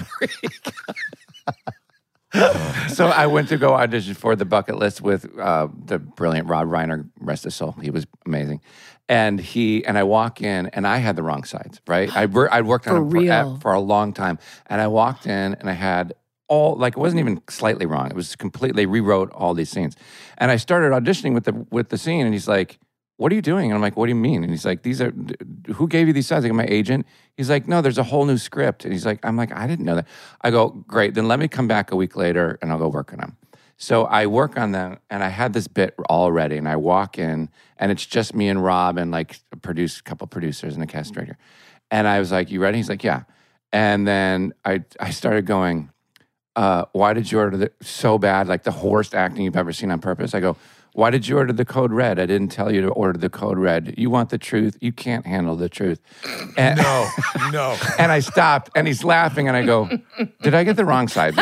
S5: So I went to go audition for The Bucket List with uh, the brilliant Rob Reiner, rest his soul. He was amazing. And he and I walk in, and I had the wrong sides, right? I wor- I'd worked on
S1: For
S5: it for,
S1: real?
S5: for a long time. And I walked in, and I had all, like, it wasn't even slightly wrong. It was completely, rewrote all these scenes. And I started auditioning with the with the scene, and he's like, what are you doing? And I'm like, what do you mean? And he's like, these are, who gave you these sides? I go, my agent. He's like, no, there's a whole new script. And he's like, I'm like, I didn't know that. I go, great, then let me come back a week later and I'll go work on them. So I work on them and I had this bit all ready and I walk in and it's just me and Rob and like a produce, couple producers and a cast director. And I was like, you ready? He's like, yeah. And then I, I started going, uh, why did you order the, so bad, like the worst acting you've ever seen on purpose? I go, why did you order the code red? I didn't tell you to order the code red. You want the truth. You can't handle the truth. And,
S3: No, no.
S5: and I stopped and he's laughing and I go, did I get the wrong side?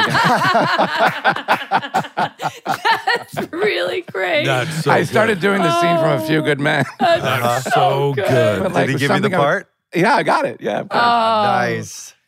S1: That's really great.
S3: That's so
S5: I started
S3: good.
S5: doing the scene from A Few Good Men.
S3: That's so good.
S5: But, like,
S4: Did he give you the
S5: something I-
S4: part?
S5: Yeah, I got it. Yeah. of course.
S1: Oh,
S4: Nice.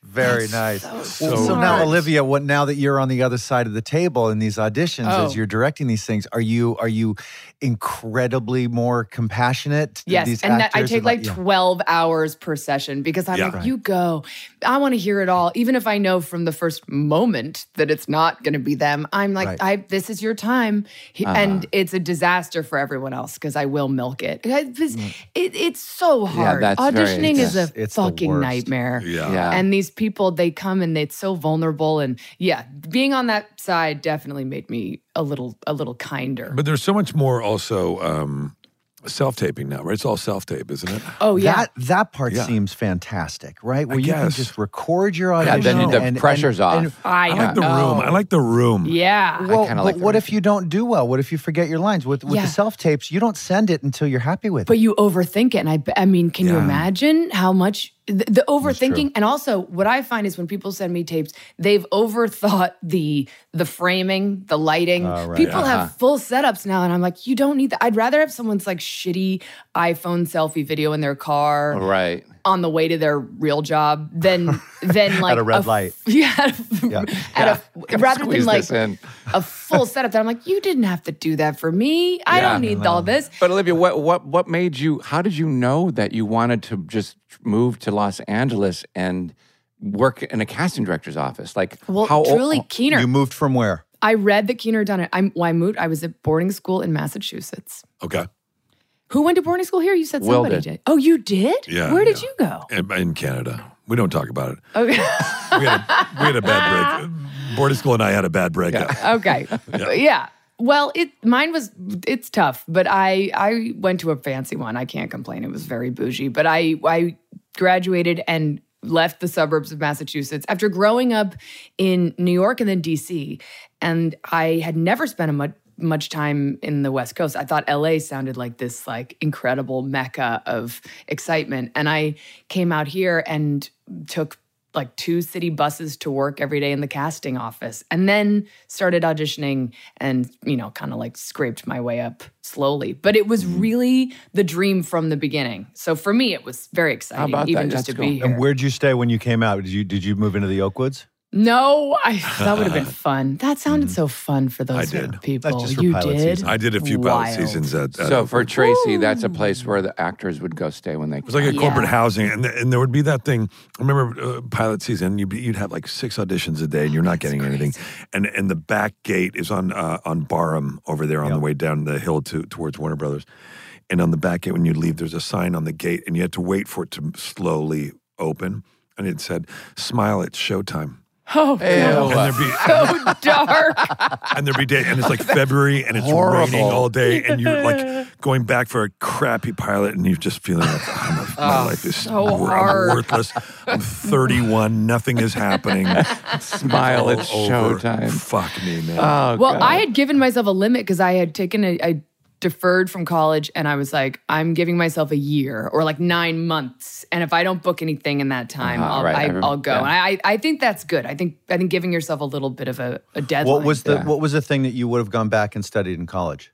S4: Very nice.
S1: so
S4: Well,
S3: So
S4: so now,
S1: smart.
S4: Olivia, what now that you're on the other side of the table in these auditions,
S1: Oh.
S4: as you're directing these things, are you are you incredibly more compassionate? to
S1: Yes,
S4: these
S1: and that I
S4: actors
S1: take like
S4: yeah.
S1: twelve hours per session because I'm
S3: Yeah.
S1: like,
S3: Right.
S1: you go. I want to hear it all, even if I know from the first moment that it's not going to be them. I'm like,
S4: Right.
S1: I this is your time, He-
S5: Uh-huh.
S1: and it's a disaster for everyone else because I will milk it. It's, it- it's so hard.
S5: that's very-
S1: Auditioning is
S5: it's-
S1: a
S4: it's the
S1: fucking
S4: worst.
S1: nightmare.
S3: Yeah.
S5: Yeah.
S1: And these people, they come and it's so vulnerable, and yeah, being on that side definitely made me a little a little kinder.
S3: But there's so much more also um, self-taping now, right? It's all self-tape, isn't it?
S1: oh yeah.
S4: That that part
S3: Yeah.
S4: seems fantastic, right? Where
S3: I
S4: you can
S3: guess.
S4: just record your
S5: Yeah,
S4: audition.
S5: then the
S4: and-
S5: pressure's
S4: and-
S5: off.
S4: and-
S1: I,
S3: I like the
S1: know.
S3: room. I like the room.
S1: Yeah.
S4: well,
S5: kinda
S4: but
S5: like the
S4: what
S5: room.
S4: if you don't do well? What if you forget your lines? With with
S1: Yeah.
S4: the self tapes, you don't send it until you're happy with
S1: But
S4: it.
S1: you overthink it. And I, be- I mean, can you
S3: Yeah.
S1: imagine how much the, the overthinking?
S4: true.
S1: And also, what I find is when people send me tapes, they've overthought the the framing, the lighting.
S4: Oh, right.
S1: People
S5: Uh-huh.
S1: have full setups now, and I'm like, you don't need that. I'd rather have someone's like shitty iPhone selfie video in their car
S5: Right.
S1: on the way to their real job than than like
S4: a red
S1: f-
S4: light.
S1: Yeah, at a,
S4: Yeah.
S1: at a-
S5: Gotta
S1: rather than
S5: squeeze
S1: like
S5: this in.
S1: a full setup. That I'm like, you didn't have to do that for me. I
S5: Yeah.
S1: don't need all this.
S5: But Olivia, what what what made you? How did you know that you wanted to just move to Los Angeles and work in a casting director's office? Like,
S1: Well,
S5: how old-
S1: truly, Keener.
S4: You moved from where?
S1: I read that Keener had done it. I'm, well, I moved. I was at boarding school in Massachusetts.
S3: Okay.
S1: Who went to boarding school here? You said
S5: Will
S1: somebody
S5: did.
S1: did. Oh, you did?
S3: Yeah,
S1: Where did
S3: yeah.
S1: you go?
S3: In, in Canada. We don't talk about it.
S1: Okay.
S3: We had a, we had a bad break. Boarding school and I had a bad breakup.
S1: okay. Yeah. Well, it mine was it's tough, but I I went to a fancy one. I can't complain. It was very bougie, but I I graduated and left the suburbs of Massachusetts after growing up in New York and then D C, and I had never spent a much much time in the West Coast. I thought L A sounded like this like incredible mecca of excitement, and I came out here and took like two city buses to work every day in the casting office, and then started auditioning and, you know, kind of like scraped my way up slowly. But it was really the dream from the beginning. So for me, it was very exciting,
S5: about
S1: even
S5: that?
S1: just
S5: That's
S1: to
S5: cool.
S1: be here.
S4: And where'd you stay when you came out? Did you did you move into the Oakwoods?
S1: No, I, that would have been fun. That sounded so fun for those
S3: I did.
S1: people.
S4: That's just for
S1: you
S4: pilot
S1: did?
S4: season.
S3: I did a few pilot
S1: Wild.
S3: seasons at, at
S5: So for Tracy, that's a place where the actors would go stay when they.
S3: It was like a
S1: Yeah.
S3: corporate housing, and, and there would be that thing. I remember uh, pilot season. You'd, be, you'd have like six auditions a day, and you're not getting anything. And and the back gate is on uh, on Barham over there on the way down the hill to towards Warner Brothers. And on the back gate, when you leave, there's a sign on the gate, and you had to wait for it to slowly open, and it said, "Smile, it's showtime."
S1: Oh,
S3: And there'd be
S1: so dark.
S3: and there'd be day, and it's like February, and it's
S5: Horrible.
S3: raining all day, and you're like going back for a crappy pilot, and you're just feeling like oh, my, my life is
S1: so
S3: wor-
S1: hard.
S3: I'm worthless. I'm thirty-one, nothing is happening.
S5: Smile, it's
S3: All over.
S5: showtime.
S3: Fuck me, man.
S5: Oh,
S1: Well,
S5: God.
S1: I had given myself a limit because I had taken a, I deferred from college, and I was like, I'm giving myself a year or like nine months, and if I don't book anything in that time,
S5: Uh-huh,
S1: I'll,
S5: right. I
S1: I,
S5: remember-
S1: I'll go.
S5: yeah.
S1: And I, I think that's good. I think I think giving yourself a little bit of a, a deadline.
S4: What was the
S5: Yeah.
S4: what was the thing that you would have gone back and studied in college?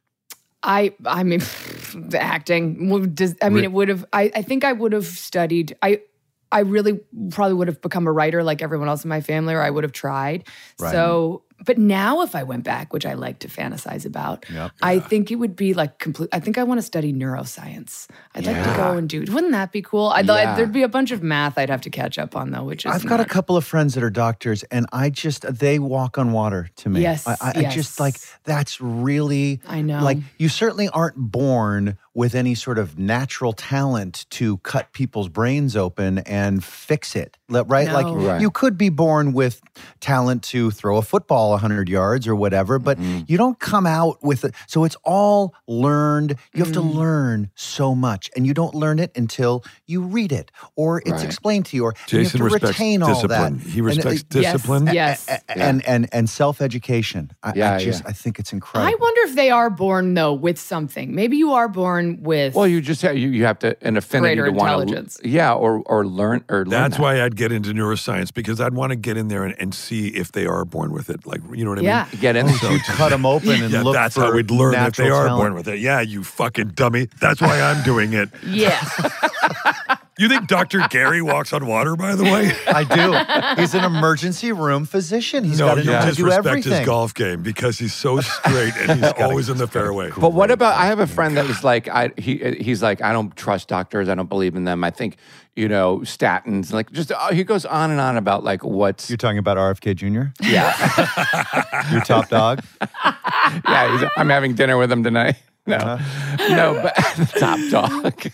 S1: I I mean, the acting. Well, does- I mean, it would have. I, I think I would have studied. I I really probably would have become a writer like everyone else in my family, or I would have tried.
S4: Right.
S1: So, but now if I went back, which I like to fantasize about,
S4: Yep.
S1: I think it would be like complete. I think I want to study neuroscience. I'd like to
S5: Yeah.
S1: go and do. Wouldn't that be cool? I'd,
S5: Yeah.
S1: there'd be a bunch of math I'd have to catch up on though, which is
S4: I've got a
S1: not-
S4: couple of friends that are doctors, and I just they walk on water to me.
S1: Yes,
S4: I, I, I just
S1: yes.
S4: like that's really.
S1: I know.
S4: Like you certainly aren't born with any sort of natural talent to cut people's brains open and fix it, le- right?
S1: No.
S4: Like
S5: Right.
S4: you could be born with talent to throw a football one hundred yards or whatever, but
S1: Mm-hmm.
S4: you don't come out with it. So it's all learned. You have to
S1: Mm.
S4: learn so much, and you don't learn it until you read it or it's
S5: Right.
S4: explained to you, or and
S3: Jason
S4: you have to
S3: respects
S4: retain all
S3: discipline.
S4: that.
S3: He
S4: And, uh,
S3: respects
S1: Yes,
S3: discipline.
S1: Yes.
S4: and and and self education. I,
S5: Yeah,
S4: I just
S5: yeah.
S4: I think it's incredible.
S1: I wonder if they are born though with something. Maybe you are born with.
S5: Well, you just have you, you have to an affinity
S1: Greater
S5: to want to
S1: intelligence.
S5: yeah, or or learn or learn
S3: That's
S5: that.
S3: why I'd get into neuroscience, because I'd want to get in there and, and see if they are born with it. Like, you know what I
S1: Yeah.
S3: mean?
S5: get in.
S4: you cut them open and
S3: Yeah,
S4: look
S3: that's
S4: for
S3: how we'd learn if they
S4: natural
S3: are
S4: talent.
S3: born with it. Yeah, you fucking dummy. That's why I'm doing it.
S1: yeah.
S3: You think Doctor Gary walks on water, by the way?
S4: I do. He's an emergency room physician. He's got to know
S3: you
S4: how to do
S3: disrespect
S4: everything.
S3: his golf game because he's so straight and he's always in the fairway.
S5: But what about? I have a friend that was like, I he he's like, I don't trust doctors. I don't believe in them. I think you know statins. Like just uh, he goes on and on about like what's
S4: You're talking about R F K Junior?
S5: yeah
S4: Your top dog?
S5: yeah. He's, I'm having dinner with him tonight. No,
S4: Uh-huh.
S5: no, but top dog.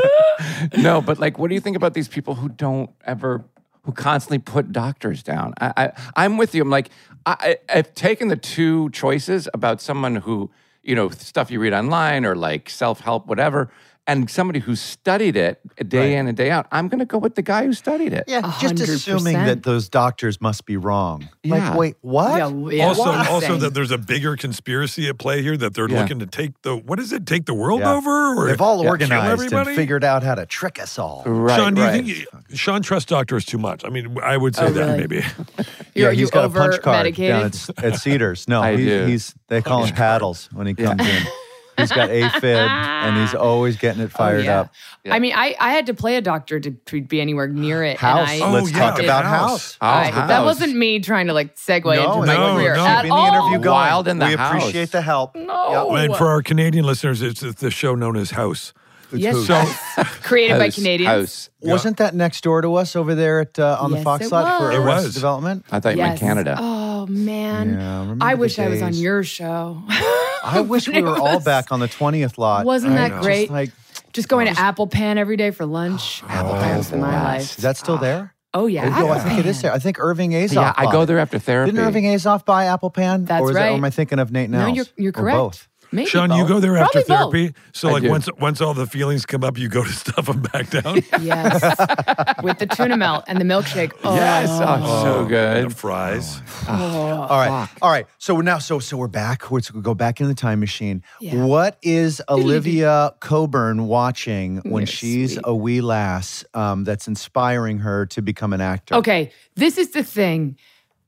S5: No, but like, what do you think about these people who don't ever, who constantly put doctors down? I, I I'm with you. I'm like, I, I've taken the two choices about someone who, you know, stuff you read online or like self help, whatever, and somebody who studied it day
S4: Right.
S5: in and day out. I'm going to go with the guy who studied it.
S4: Yeah,
S1: A
S4: just
S1: hundred
S4: assuming
S1: percent.
S4: that those doctors must be wrong.
S5: Yeah.
S4: Like, wait, what?
S1: Yeah, yeah.
S3: Also,
S1: What?
S3: also
S1: Same.
S3: that there's a bigger conspiracy at play here that they're
S5: Yeah.
S3: looking to take the what is it? Take the world
S4: Yeah.
S3: over? Or
S4: They've all
S3: kill
S4: organized and
S3: everybody?
S4: figured out how to trick us all.
S5: Right,
S3: Sean, do you
S5: right.
S3: think you, Sean trusts doctors too much? I mean, I would say
S1: Oh,
S3: that
S1: really?
S3: maybe.
S4: Yeah,
S1: You're-
S4: he's
S1: you
S4: got a punch card
S1: over-medicated?
S4: down at, at Cedars. No,
S5: I
S4: he-
S5: do.
S4: he's they call him paddles when he comes in. He's got AFib and he's always getting it
S1: Oh,
S4: fired
S1: yeah.
S4: up.
S1: I mean, I, I had to play a doctor to, to be anywhere near it.
S4: House.
S1: And I,
S3: Oh,
S4: Let's
S3: yeah,
S4: talk
S3: yeah,
S4: about
S3: House.
S4: House.
S5: Oh,
S1: I-
S5: House.
S1: that wasn't me trying to like segue
S4: No,
S1: into my
S3: no,
S1: career
S3: no.
S1: at
S4: Keeping the
S1: all.
S4: interview going.
S5: Wild in the
S4: we
S5: House.
S4: appreciate the help.
S1: No.
S3: And for our Canadian listeners, it's, it's the show known as House.
S1: Yes,
S3: So-
S1: yes. Created by
S5: House,
S1: Canadians.
S5: House.
S4: Wasn't that next door to us over there at uh, on the
S1: Yes,
S4: Fox
S1: it
S4: lot for
S1: was.
S3: It
S4: Arrested
S3: was.
S4: Development?
S5: I thought you meant
S1: Yes.
S5: Canada.
S1: Oh man,
S4: Yeah, remember
S1: I
S4: the
S1: wish I was on
S4: days.
S1: your show.
S4: I wish we
S1: It
S4: were all
S1: was-
S4: back on the twentieth lot.
S1: Wasn't
S3: I
S1: that
S3: know.
S1: great?
S4: Just like,
S1: Just going to Apple Pan every day for lunch. Apple Pan's in my
S5: blast.
S1: life.
S4: is that still there?
S1: Oh yeah,
S4: Oh, I
S1: Apple
S4: think it is
S1: Pan.
S4: there. I think Irving Azoff.
S5: Yeah, I
S4: bought
S5: go
S4: it.
S5: there after therapy.
S4: Didn't Irving Azoff buy Apple Pan?
S1: That's
S4: or, is that, or
S1: right.
S4: am I thinking of Nate
S1: No,
S4: Nels?
S1: you're you're
S4: Or
S1: correct.
S4: both?
S1: Maybe
S3: Sean, you
S1: both.
S3: go there after
S1: Probably
S3: therapy. So
S5: I
S3: like
S5: do.
S3: once once all the feelings come up, you go to stuff them back down.
S1: both. Yes, with the tuna melt and the milkshake. Oh,
S5: Yes, oh, so
S3: The
S5: good.
S3: fries.
S4: All right, all right. So we're now, so so we're back. We're to go back in the time machine.
S1: Yeah.
S4: What is Olivia Coburn watching when
S1: You're
S4: she's
S1: sweet.
S4: a wee lass um, that's inspiring her to become an actor?
S1: Okay, this is the thing.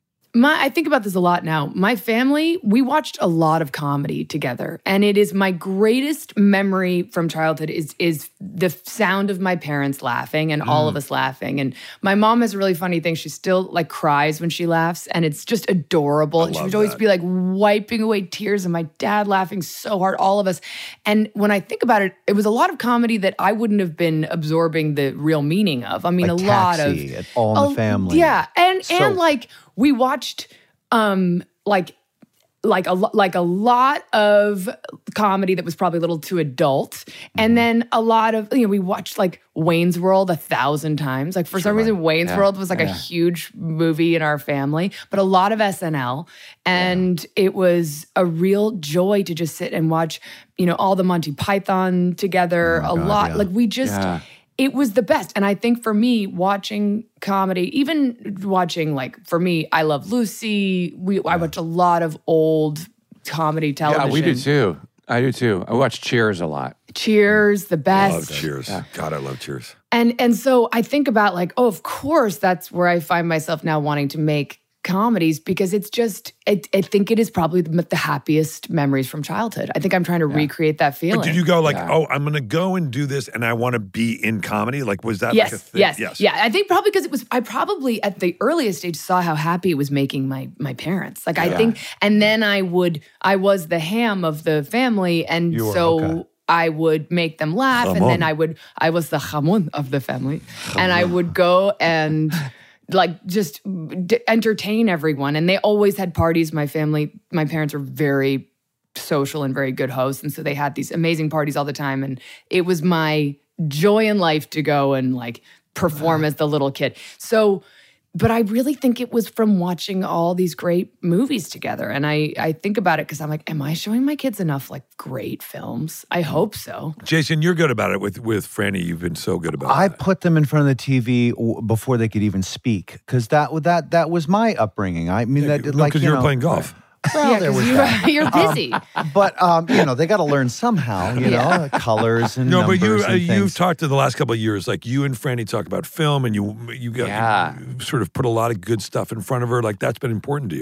S1: My, I think about this a lot now. My family, we watched a lot of comedy together, and it is my greatest memory from childhood is is the sound of my parents laughing and all of us laughing. And my mom has a really funny thing; she still like cries when she laughs, and it's just adorable. And she
S3: love
S1: would always
S3: that.
S1: be like wiping away tears, and my dad laughing so hard, all of us. And when I think about it, it was a lot of comedy that I wouldn't have been absorbing the real meaning of. I mean,
S4: Like
S1: a lot of
S4: Taxi, at All in the
S1: Oh,
S4: Family.
S1: Yeah, and
S4: So-
S1: and like we watched um like like a lo- like a lot of comedy that was probably a little too adult,
S4: Mm-hmm.
S1: and then a lot of you know we watched like Wayne's World a thousand times. Like for some reason, Wayne's
S5: Yeah,
S1: World was like a
S5: yeah.
S1: huge movie in our family, but a lot of S N L, and it was a real joy to just sit and watch you know all the Monty Python together.
S4: Oh
S1: a
S4: my God,
S1: lot
S4: yeah.
S1: like we just.
S5: Yeah.
S1: It was the best. And I think for me, watching comedy, even watching like for me, I Love Lucy. We I watch a lot of old comedy television.
S5: Yeah, we do too. I do too. I watch Cheers a lot.
S1: Cheers, the best.
S3: Love Cheers. God, I love Cheers.
S1: And and so I think about like, oh, of course, that's where I find myself now wanting to make comedies because it's just, I, I think it is probably the, the happiest memories from childhood. I think I'm trying to recreate that feeling.
S3: But did you go like,
S5: Yeah.
S3: oh, I'm going to go and do this and I want to be in comedy? Like, was that
S1: Yes,
S3: like a thing?
S1: yes, yeah. I think probably because it was. I probably at the earliest stage saw how happy it was making my my parents. Like I
S5: Yeah.
S1: think, and then I would. I was the ham of the family, and
S4: You were,
S1: so.
S4: okay.
S1: I would make them laugh, and then
S3: Jamon.
S1: I would. I was the jamon of the family, and I would go and like just d- entertain everyone. And they always had parties. My family, my parents were very social and very good hosts, and so they had these amazing parties all the time. And it was my joy in life to go and like perform as the little kid. So, but I really think it was from watching all these great movies together. And I, I think about it because I'm like, am I showing my kids enough like great films? I hope so.
S3: Jason, you're good about it with, with Franny. You've been so good about
S4: I
S3: it.
S4: put them in front of the T V w- before they could even speak because that that that was my upbringing. I mean, that
S3: No,
S4: like
S3: because
S4: you
S3: you were
S4: know,
S3: playing golf.
S4: Well,
S1: yeah,
S4: there was
S1: because
S4: that.
S1: you're, you're busy.
S4: But um, you know, they got to learn somehow. You know, colors and
S3: No, but
S4: numbers
S3: you uh,
S4: and
S3: you've
S4: things.
S3: talked to the last couple of years, like you and Franny talk about film, and you you got
S5: Yeah.
S3: you sort of put a lot of good stuff in front of her. Like that's been important to you.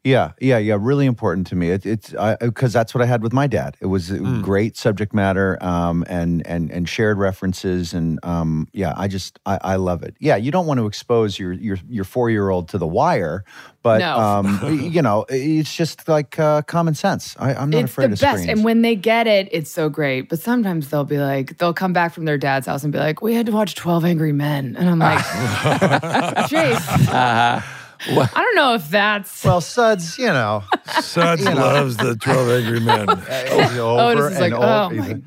S4: Yeah, yeah, yeah. Really important to me. It, it's because that's what I had with my dad. It was
S3: Mm.
S4: great subject matter um, and and and shared references, and um, yeah, I just I, I love it. Yeah, you don't want to expose your your your four year old to The Wire, but
S1: No.
S4: um, you know, it's just like uh, common sense. I, I'm not
S1: It's
S4: afraid
S1: the
S4: of
S1: best.
S4: screens.
S1: And when they get it, it's so great. But sometimes they'll be like, they'll come back from their dad's house and be like, we had to watch twelve Angry Men. And I'm like, Jace,
S5: Uh,
S1: I don't know if that's.
S4: well, Suds, you know,
S3: Suds loves the twelve Angry Men.
S4: over
S1: Otis is like,
S4: and
S1: oh
S4: over.
S1: my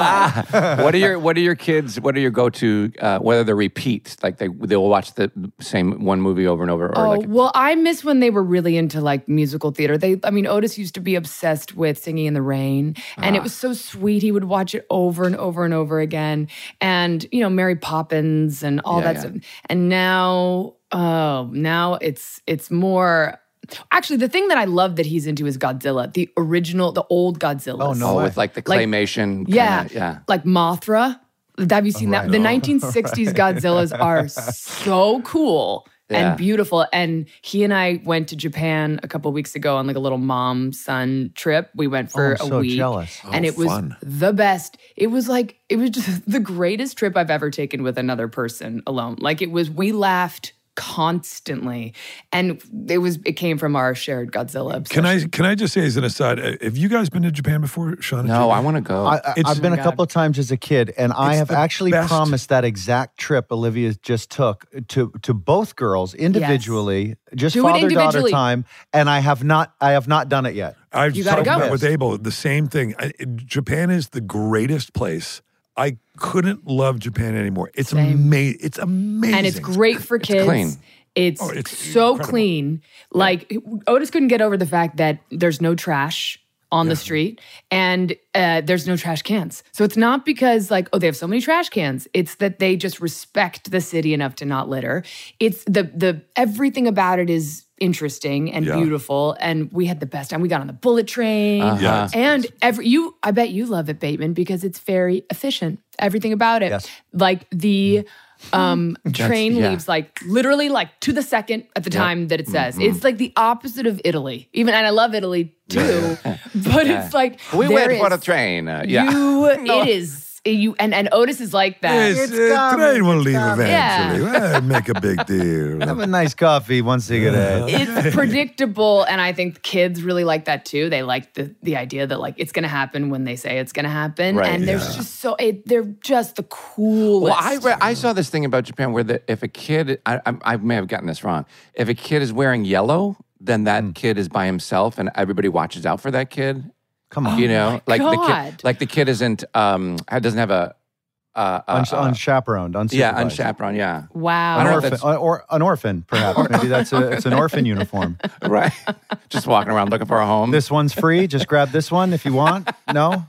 S1: God.
S5: what are your What are your kids? What are your go to? Uh, whether they're repeats, like they they will watch the same one movie over and over, or
S1: Oh,
S5: like
S1: well, I miss when they were really into like musical theater. They, I mean, Otis used to be obsessed with Singing in the Rain, and it was so sweet. He would watch it over and over and over again. And, you know, Mary Poppins and all
S5: Yeah,
S1: that
S5: yeah.
S1: stuff. And now, oh, now it's it's more. Actually, the thing that I love that he's into is Godzilla, the original, the old Godzilla.
S4: Oh, no
S5: oh,
S4: way.
S5: with like the
S1: Like-
S5: claymation.
S1: Yeah,
S5: kinda, yeah.
S1: like Mothra. Have you seen
S4: right.
S1: that? The nineteen sixties Godzillas are so cool
S5: Yeah.
S1: and beautiful. And he and I went to Japan a couple weeks ago on like a little mom son trip. We went for
S4: Oh, I'm
S1: a
S4: so
S1: week,
S4: jealous.
S1: and
S3: Oh,
S1: it was
S3: fun.
S1: the best. It was like it was just the greatest trip I've ever taken with another person alone. Like it was, we laughed constantly, and it was it came from our shared Godzilla obsession.
S3: Can I can I just say as an aside, uh, have you guys been to Japan before, Sean? and
S5: No,
S3: Julie?
S5: I want to go.
S4: I, I,
S3: It's-
S4: I've been
S1: Oh
S4: a
S1: my
S4: couple of times as a kid, and I
S3: It's
S4: have
S3: the
S4: actually
S3: best.
S4: promised that exact trip Olivia just took to to both girls individually, just
S1: Do it
S4: father daughter
S1: individually.
S4: time, and I have not I have not done it yet.
S3: I've
S1: You gotta
S3: talked
S1: go.
S3: about with Abel the same thing. I, Japan is the greatest place. I couldn't love Japan anymore. It's
S1: Same.
S3: amazing. It's amazing,
S1: and it's great for kids.
S5: clean.
S1: It's,
S3: Oh, it's
S1: so
S3: incredible.
S1: clean. Like Otis couldn't get over the fact that there's no trash on the street and uh, there's no trash cans. So it's not because like, oh, they have so many trash cans. It's that they just respect the city enough to not litter. It's the the everything about it is interesting and
S3: Yeah.
S1: beautiful. And we had the best time. We got on the bullet train.
S5: Uh-huh.
S3: Yeah, it's-
S1: And every you, I bet you love it, Bateman, because it's very efficient. Everything about it,
S4: Yes.
S1: like the um, train
S5: yeah.
S1: leaves like literally like to the second at the time that it says. It's like the opposite of Italy. Even and I love Italy too, but it's like
S5: we
S1: there
S5: wait for the
S1: is-
S5: train. Uh, yeah.
S1: You, it is you, and and Otis is like that.
S3: Yes,
S4: It's
S3: uh,
S4: coming,
S3: train will
S4: it's
S3: leave
S4: coming.
S3: eventually. Well, make a big deal.
S4: Have a nice coffee, one cigarette.
S1: It's predictable, and I think kids really like that too. They like the the idea that like it's going to happen when they say it's going to happen,
S5: Right,
S1: and there's just so it, they're just the coolest.
S5: Well, I read, I saw this thing about Japan where the, if a kid, I, I, I may have gotten this wrong. If a kid is wearing yellow, then that
S4: Hmm.
S5: kid is by himself, and everybody watches out for that kid.
S4: Come on,
S5: You know, like the
S1: God.
S5: kid, like the kid isn't, um, doesn't have a, uh, uh,
S4: Uns-
S5: uh,
S4: unchaperoned, unsupervised.
S5: yeah, unchaperoned, yeah,
S1: wow.
S5: I
S4: An
S5: don't know if
S4: orphan, or an orphan, perhaps. Maybe that's a it's an orphan uniform.
S5: right. Just walking around looking for a home.
S4: This one's free. Just grab this one if you want. No,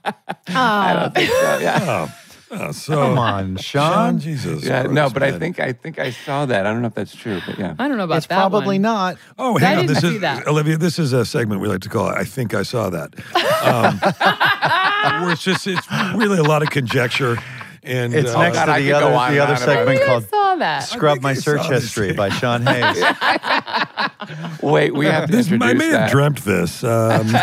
S5: I don't think so. Yeah.
S3: Oh, oh, so
S4: come on,
S3: Sean,
S4: Sean.
S3: Jesus.
S5: Yeah,
S3: Christ,
S5: no, but I
S3: man.
S5: think I think I saw that. I don't know if that's true, but yeah.
S1: I don't know about
S4: It's
S1: that
S4: probably
S1: one.
S4: not.
S3: Oh,
S1: I
S3: hang on.
S1: didn't
S3: This
S1: see
S3: is
S1: that.
S3: Olivia. This is a segment we like to call. I think I saw that. Um, where it's just it's really a lot of conjecture, and
S4: It's
S3: uh,
S4: next
S5: God,
S4: to
S5: I
S4: the
S5: could go
S4: other
S5: on
S4: the
S5: and
S4: other
S5: on about
S4: segment
S5: it.
S1: I
S4: called
S1: saw that.
S4: "Scrub My
S3: I
S4: Search
S3: saw this.
S4: History" by Sean Hayes.
S5: Wait, we have to
S3: This,
S5: introduce
S3: I may have
S5: that.
S3: dreamt this. Um,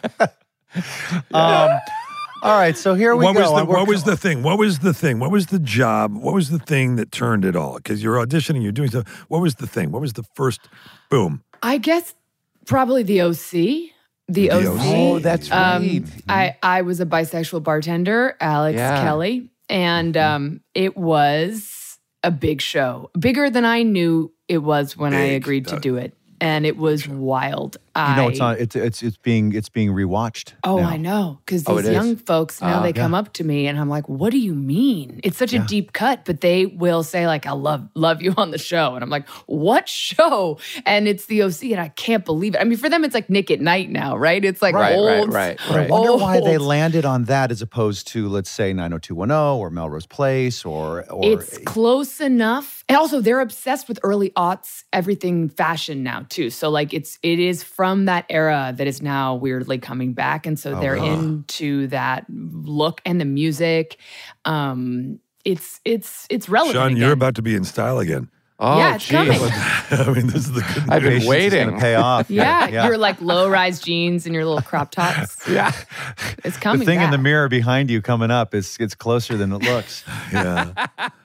S4: Um, all right, so here we
S3: what
S4: go.
S3: was the
S4: We're-
S3: What was the thing? What was the thing? What was the job? What was the thing that turned it all? Because you're auditioning, you're doing stuff. What was the thing? What was the first boom?
S1: I guess probably the O C. The,
S3: The
S1: O C.
S3: O C.
S5: Oh, that's
S1: Um,
S5: right.
S1: I, I was a bisexual bartender, Alex
S5: Yeah.
S1: Kelly, and um, it was a big show, bigger than I knew it was when I
S3: Big.
S1: agreed to
S3: Uh,
S1: do it, and it was wild.
S4: You know,
S1: I,
S4: it's on. It's it's it's being it's being rewatched.
S1: Oh,
S4: now.
S1: I know. Because
S5: Oh,
S1: these
S5: it is?
S1: young folks, now
S5: Uh,
S1: they come
S4: yeah.
S1: up to me and I'm like, what do you mean? It's such a deep cut, but they will say, like, I love love you on the show. And I'm like, what show? And it's the O C, and I can't believe it. I mean, for them, it's like Nick at Night now, right? It's like
S5: Right, right,
S1: old.
S5: right,
S4: But I
S5: right.
S4: wonder why they
S1: old.
S4: landed on that as opposed to, let's say, nine oh two one oh or Melrose Place or or
S1: It's close enough. And also they're obsessed with early aughts, everything fashion now too. So like it's it is from that era that is now weirdly coming back. And so they're into that look and the music. Um it's it's it's relevant.
S3: Sean,
S1: again.
S3: you're about to be in style again.
S5: Oh,
S1: Yeah, it's
S5: geez.
S1: coming.
S3: I mean, this is the good
S5: I've been
S3: news.
S4: Patience is
S5: waiting.
S4: gonna pay off.
S1: Yeah,
S4: yeah.
S1: your like low-rise jeans and your little crop tops.
S5: Yeah.
S1: It's coming
S4: The thing
S1: back.
S4: in the mirror behind you coming up is it's closer than it looks.
S3: Yeah.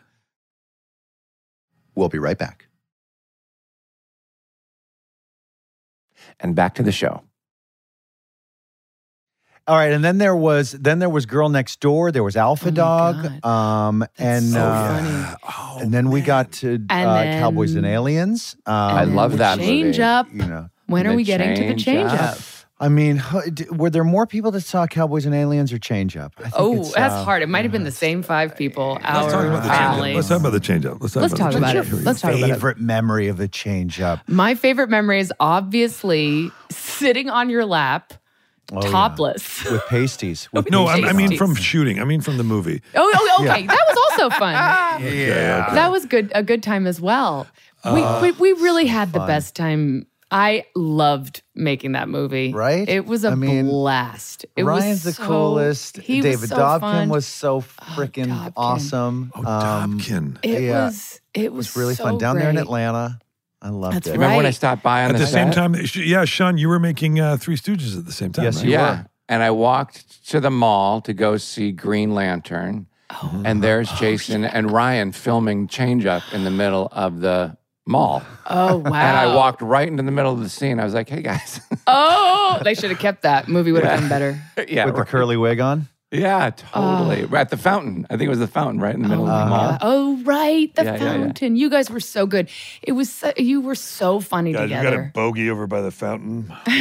S4: We'll be right back.
S5: And back to the show.
S4: All right, and then there was then there was Girl Next Door. There was Alpha
S1: Oh my
S4: Dog, um, and
S1: so
S4: uh,
S1: funny.
S3: Oh,
S4: and then we got to uh,
S1: then-
S4: Cowboys and Aliens. Um,
S5: I
S1: And
S5: love
S1: then
S5: that
S1: change
S5: movie.
S1: up.
S4: You know,
S1: When are
S5: The
S1: we getting to the
S5: change
S1: change
S5: up.
S1: up?
S4: I mean, h- d- were there more people that saw Cowboys and Aliens or Change Up? I think
S1: Oh,
S4: it's,
S1: that's
S4: uh,
S1: hard. It might have been the same five people. Our
S3: Let's talk about the change
S1: family.
S3: up. Let's talk about the change up. Let's talk
S1: Let's
S3: about
S1: talk
S3: the
S1: about
S3: change
S1: it.
S3: up.
S1: Let's talk about it.
S4: Favorite memory of a Change Up.
S1: My favorite memory is obviously sitting on your lap,
S4: Oh, yeah.
S1: topless.
S4: With pasties. With
S3: No, I, I mean
S1: Pasties.
S3: from shooting. I mean from the movie.
S1: Oh, oh, okay. That was also fun.
S4: yeah.
S1: That was good. A good time as well. We we, we really had the
S4: fun.
S1: best time. I loved making that movie.
S4: Right?
S1: It was a
S4: I mean,
S1: blast. It
S4: Ryan's
S1: was
S4: the
S1: so-
S4: coolest.
S1: He
S4: David
S1: was so
S4: Dobkin
S1: fun.
S4: was so freaking
S1: Dobkin.
S4: awesome.
S3: Oh,
S4: Um,
S3: Dobkin.
S1: It
S4: yeah.
S1: was. It was,
S4: It was really
S1: so
S4: fun. Down there in
S1: great.
S4: Atlanta. I loved
S1: That's
S4: it.
S1: right.
S5: Remember when I stopped by on
S3: At the
S5: the
S3: same
S5: set?
S3: time, sh- yeah, Sean, you were making uh, Three Stooges at the same time,
S4: Yes,
S3: right?
S4: you
S5: Yeah.
S4: were.
S5: And I walked to the mall to go see Green Lantern.
S1: Oh.
S5: And there's Jason and Ryan filming Change Up in the middle of the mall.
S1: Oh wow!
S5: And I walked right into the middle of the scene. I was like, hey guys.
S1: Oh, they should have kept that. Movie would have been better.
S5: yeah.
S4: With the
S5: right.
S4: curly wig on.
S5: Yeah, totally. At the fountain. I think it was the fountain right in the middle of the mall.
S1: Oh right, the
S5: Yeah, yeah, yeah.
S1: fountain. You guys were so good. It was. So, you were so funny
S3: Guys, you got a
S1: together.
S3: bogey over by the fountain. You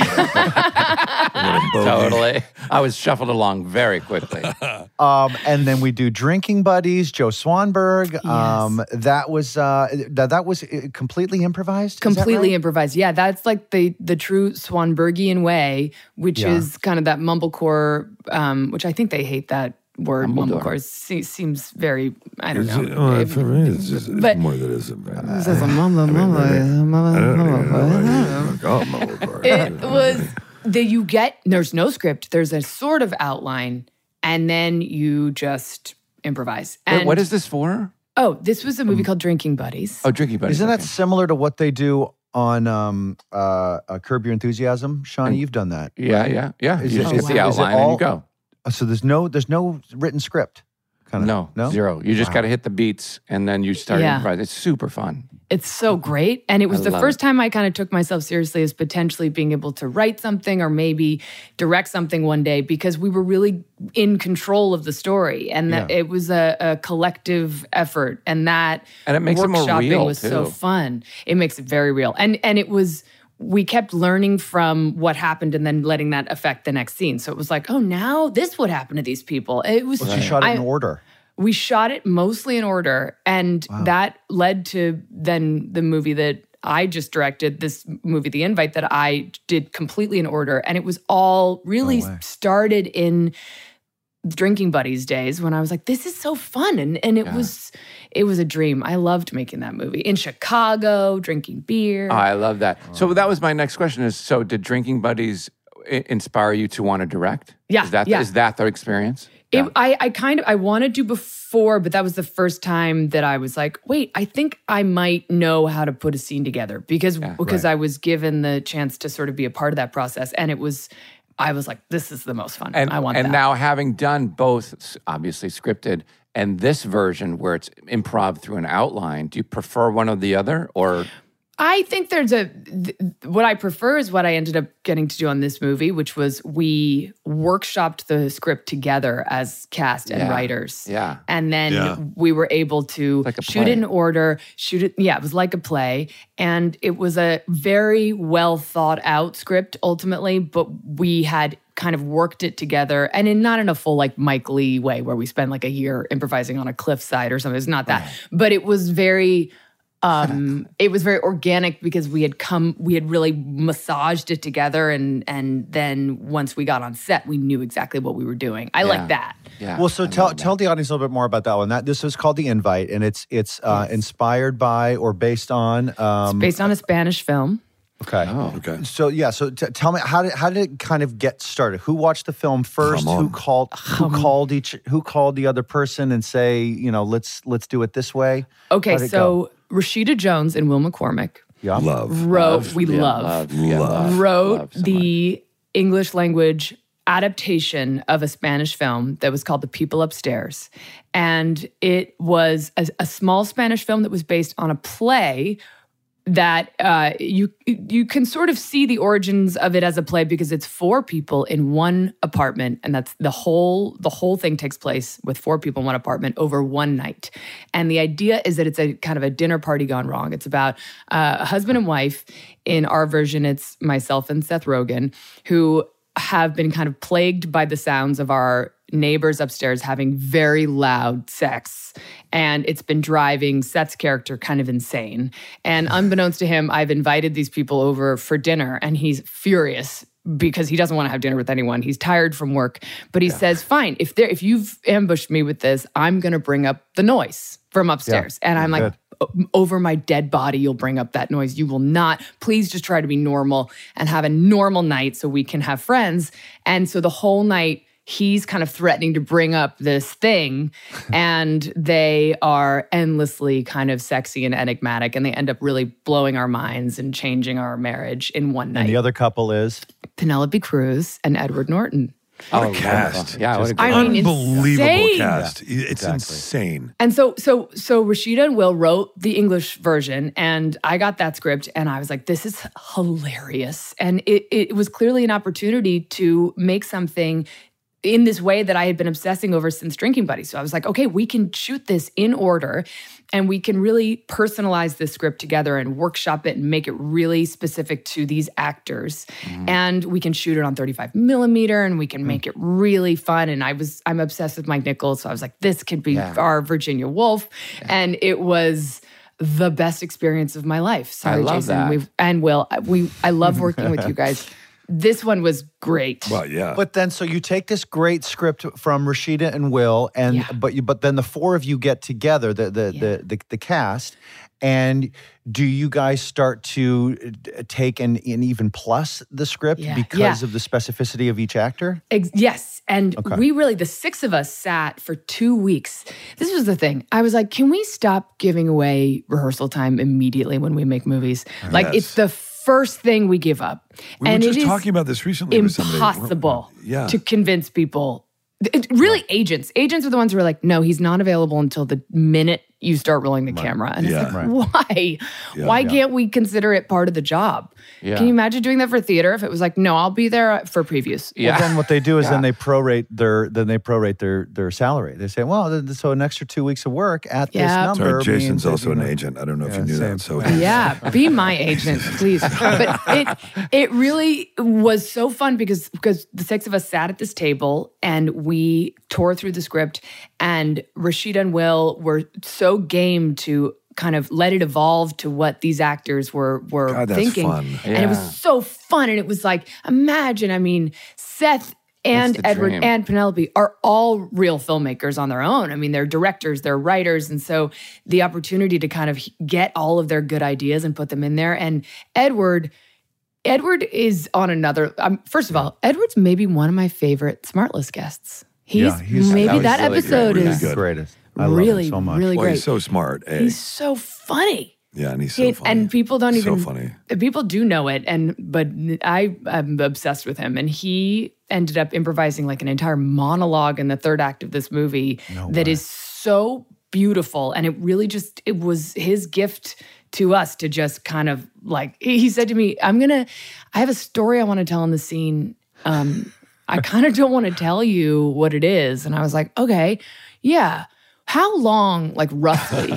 S3: got a bogey.
S5: Totally. I was shuffled along very quickly.
S4: Um, and then we do Drinking Buddies, Joe Swanberg. Um, that was uh, that, that was uh, completely improvised. Is that
S1: Completely
S4: right?
S1: improvised. Yeah, that's like the the true Swanbergian way, which
S4: Yeah.
S1: is kind of that mumblecore, um, which I think they hate that word.
S5: Mumbledore.
S1: Mumblecore Se- seems very. I don't
S3: Is
S1: know.
S3: it- oh,
S1: It-
S3: for me, it's, just, it's
S1: but-
S3: more that it's a
S1: This is a mumble, mumble,
S3: I don't
S1: mumble,
S3: even know why you call it mumblecore.
S1: It was that you get, there's no script, there's a sort of outline, and then you just improvise.
S5: Wait,
S1: And
S5: what is this for?
S1: Oh, this was a movie called Drinking Buddies.
S5: Oh, Drinking Buddies.
S4: Isn't that
S5: okay.
S4: similar to what they do on um, uh, uh, Curb Your Enthusiasm? Shawnee, you've done that.
S5: Yeah,
S4: right?
S5: yeah, yeah.
S4: Is
S5: you
S4: it-
S5: just
S1: is
S5: get
S1: it-
S5: the
S4: is it
S5: outline and
S4: all-
S5: you go.
S4: Uh, So there's no there's no written script. Kind of
S5: No,
S4: no
S5: zero. You just
S4: Wow.
S5: got to hit the beats and then you start
S1: Yeah.
S5: improvising. It's super fun.
S1: It's so great. And it was
S5: I
S1: the
S5: love
S1: first
S5: it.
S1: time I kind of took myself seriously as potentially being able to write something or maybe direct something one day because we were really in control of the story. And that
S4: Yeah.
S1: it was a, a collective effort. And that
S5: And it makes it more
S1: workshopping
S5: real,
S1: was so
S5: too.
S1: fun. It makes it very real. And and it was we kept learning from what happened and then letting that affect the next scene. So it was like, oh, now this would happen to these people. It was
S4: Well, she shot it in
S1: I-
S4: order.
S1: we shot it mostly in order, and that led to then the movie that I just directed, this movie, The Invite, that I did completely in order. And it was all really
S4: No way.
S1: started in Drinking Buddies days when I was like, this is so fun. And and it
S5: Yeah.
S1: was it was a dream. I loved making that movie. In Chicago, drinking beer.
S5: Oh, I love that. So that was my next question is, so did Drinking Buddies i- inspire you to want to direct?
S1: Yeah,
S5: Is that,
S1: yeah.
S5: is that the experience?
S1: It,
S5: Yeah.
S1: I, I kind of I wanted to before, but that was the first time that I was like, wait, I think I might know how to put a scene together because because I was given the chance to sort of be a part of that process, and it was I was like, this is the most fun.
S5: And,
S1: I want
S5: and
S1: that.
S5: now having done both, s- obviously scripted, and this version where it's improv through an outline, do you prefer one or the other? Or
S1: I think there's a th- what I prefer is what I ended up getting to do on this movie, which was we workshopped the script together as cast and
S5: Yeah.
S1: writers.
S5: Yeah.
S1: And then
S3: Yeah.
S1: we were able to
S5: Like a
S1: shoot
S5: play.
S1: it in order, shoot it. Yeah, it was like a play. And it was a very well thought out script ultimately, but we had kind of worked it together and in not in a full like Mike Lee way where we spend like a year improvising on a cliffside or something. It's not that. But it was very um it was very organic because we had come we had really massaged it together and and then once we got on set we knew exactly what we were doing. I
S5: Yeah.
S1: like that.
S5: yeah.
S4: Well, so
S5: I
S4: tell
S5: love that.
S4: tell the audience a little bit more about that one. That this is called The Invite, and it's it's uh, inspired by or based on. Um,
S1: Based on a Spanish film.
S4: okay.
S5: Oh.
S3: Okay.
S4: So yeah, so t- tell me how did how did it kind of get started? Who watched the film first?
S3: Come
S4: Who
S3: on.
S4: called who called each who called the other person and say, you know, let's let's do it this way?
S1: Okay,
S4: How'd it
S1: so Rashida Jones and Will McCormick
S4: Yeah.
S3: Love.
S1: wrote, we
S5: Yeah,
S1: love,
S5: love, yeah,
S3: Love.
S5: love,
S1: wrote
S5: love so much.
S1: the English language adaptation of a Spanish film that was called The People Upstairs. And it was a, a small Spanish film that was based on a play that uh, you you can sort of see the origins of it as a play because it's four people in one apartment, and that's the whole the whole thing takes place with four people in one apartment over one night. And the idea is that it's a kind of a dinner party gone wrong. It's about uh, a husband and wife. In our version, it's myself and Seth Rogen, who have been kind of plagued by the sounds of our neighbors upstairs having very loud sex. And it's been driving Seth's character kind of insane. And unbeknownst to him, I've invited these people over for dinner, and he's furious because he doesn't want to have dinner with anyone. He's tired from work. But he says, fine, if there, if you've ambushed me with this, I'm going to bring up the noise from upstairs. And I'm like,
S4: Good.
S1: over my dead body, you'll bring up that noise. You will not. Please just try to be normal and have a normal night so we can have friends. And so the whole night, he's kind of threatening to bring up this thing, and they are endlessly kind of sexy and enigmatic, and they end up really blowing our minds and changing our marriage in one night.
S4: And the other couple is
S1: Penelope Cruz and Edward Norton.
S3: What
S5: Oh,
S3: a cast.
S5: Yeah, what a
S1: I
S5: great
S1: mean,
S3: Unbelievable
S1: insane.
S3: cast. It's
S4: exactly.
S3: insane.
S1: And so, so, so Rashida and Will wrote the English version, and I got that script, and I was like, "This is hilarious!" And it it was clearly an opportunity to make something in this way that I had been obsessing over since Drinking Buddies. So I was like, okay, we can shoot this in order, and we can really personalize this script together and workshop it and make it really specific to these actors.
S5: Mm-hmm.
S1: And we can shoot it on thirty-five millimeter, and we can
S5: Mm.
S1: make it really fun. And I was, I'm obsessed with Mike Nichols. So I was like, this could be
S5: Yeah.
S1: our Virginia Woolf. And it was the best experience of my life. Sorry,
S5: I love
S1: Jason.
S5: that.
S1: We've, and Will, we, I love working with you guys. This one was great.
S3: Well, yeah.
S4: But then, so you take this great script from Rashida and Will, and
S1: Yeah.
S4: but you, but then the four of you get together, the the,
S1: Yeah.
S4: the the the cast, and do you guys start to uh, take and, and even plus the script
S1: Yeah.
S4: because
S1: Yeah.
S4: of the specificity of each actor?
S1: Ex- yes. And
S4: Okay.
S1: we really, the six of us sat for two weeks. This was the thing. I was like, can we stop giving away rehearsal time immediately when we make movies? Like,
S3: Yes.
S1: it's the first thing we give up.
S3: we
S1: and
S3: were
S1: it
S3: just
S1: is
S3: talking about this recently with somebody.
S1: impossible
S3: Yeah.
S1: to convince people. It, really, agents. Agents are the ones who are like, no, he's not available until the minute you start rolling the camera. And
S3: Yeah.
S1: it's like, why?
S3: Yeah.
S1: why
S3: Yeah.
S1: can't we consider it part of the job?
S5: Yeah.
S1: Can you imagine doing that for theater if it was like, no, I'll be there for previews?
S5: Yeah.
S4: Well, then what they do is
S5: Yeah.
S4: then they prorate their then they prorate their their salary. They say, well, th- so an extra two weeks of work at
S1: Yeah.
S4: this number.
S3: Sorry, Jason's
S4: means that,
S3: also
S4: you
S3: an
S4: know-
S3: agent. I don't know if
S4: Yeah,
S3: you knew
S4: same.
S3: that. So
S1: Yeah, be my agent, please. But it it really was so fun because because the six of us sat at this table and we tore through the script, and Rashida and Will were so game to kind of let it evolve to what these actors were were
S3: God, that's
S1: thinking.
S3: fun.
S1: And it was
S5: Yeah.
S1: so fun. And it was like, imagine, I mean, Seth and
S5: the
S1: Edward
S5: dream.
S1: and Penelope are all real filmmakers on their own. I mean, they're directors, they're writers. And so the opportunity to kind of get all of their good ideas and put them in there. And Edward, Edward is on another, um, first of all, Edward's maybe one of my favorite Smartless guests. He's,
S4: Yeah, he's-
S1: maybe
S5: that was
S1: that,
S5: really great,
S1: episode
S5: really
S1: is
S3: good.
S4: Greatest. I love
S1: really,
S4: him so much.
S1: really
S3: Well,
S1: great.
S3: he's so smart. eh?
S1: He's so funny.
S3: yeah, and he's so
S1: He-
S3: funny.
S1: And people don't
S3: So
S1: even
S3: funny.
S1: People do know it, and but I am obsessed with him. And he ended up improvising like an entire monologue in the third act of this movie that is so beautiful. And it really just it was his gift to us to just kind of like he he said to me, "I'm gonna, I have a story I want to tell in the scene. Um, I kind of don't want to tell you what it is." And I was like, "Okay, yeah." How long, like roughly?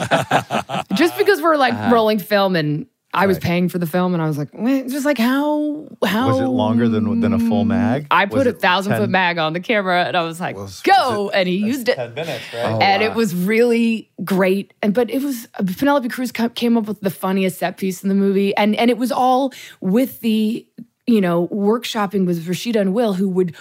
S1: Just because we're like rolling film and I was paying for the film and I was like, "Wait," just like how how
S4: Was it longer than than a full mag?
S1: I
S4: Was
S1: put a
S4: it
S1: thousand
S4: ten
S1: foot mag on the camera and I was like,
S3: Was-
S1: go, and he used it.
S4: minutes, right?
S5: Oh,
S1: And
S5: wow.
S1: it was really great. And but it was Penelope Cruz co- came up with the funniest set piece in the movie, and and it was all with the you know workshopping with Rashida and Will, who would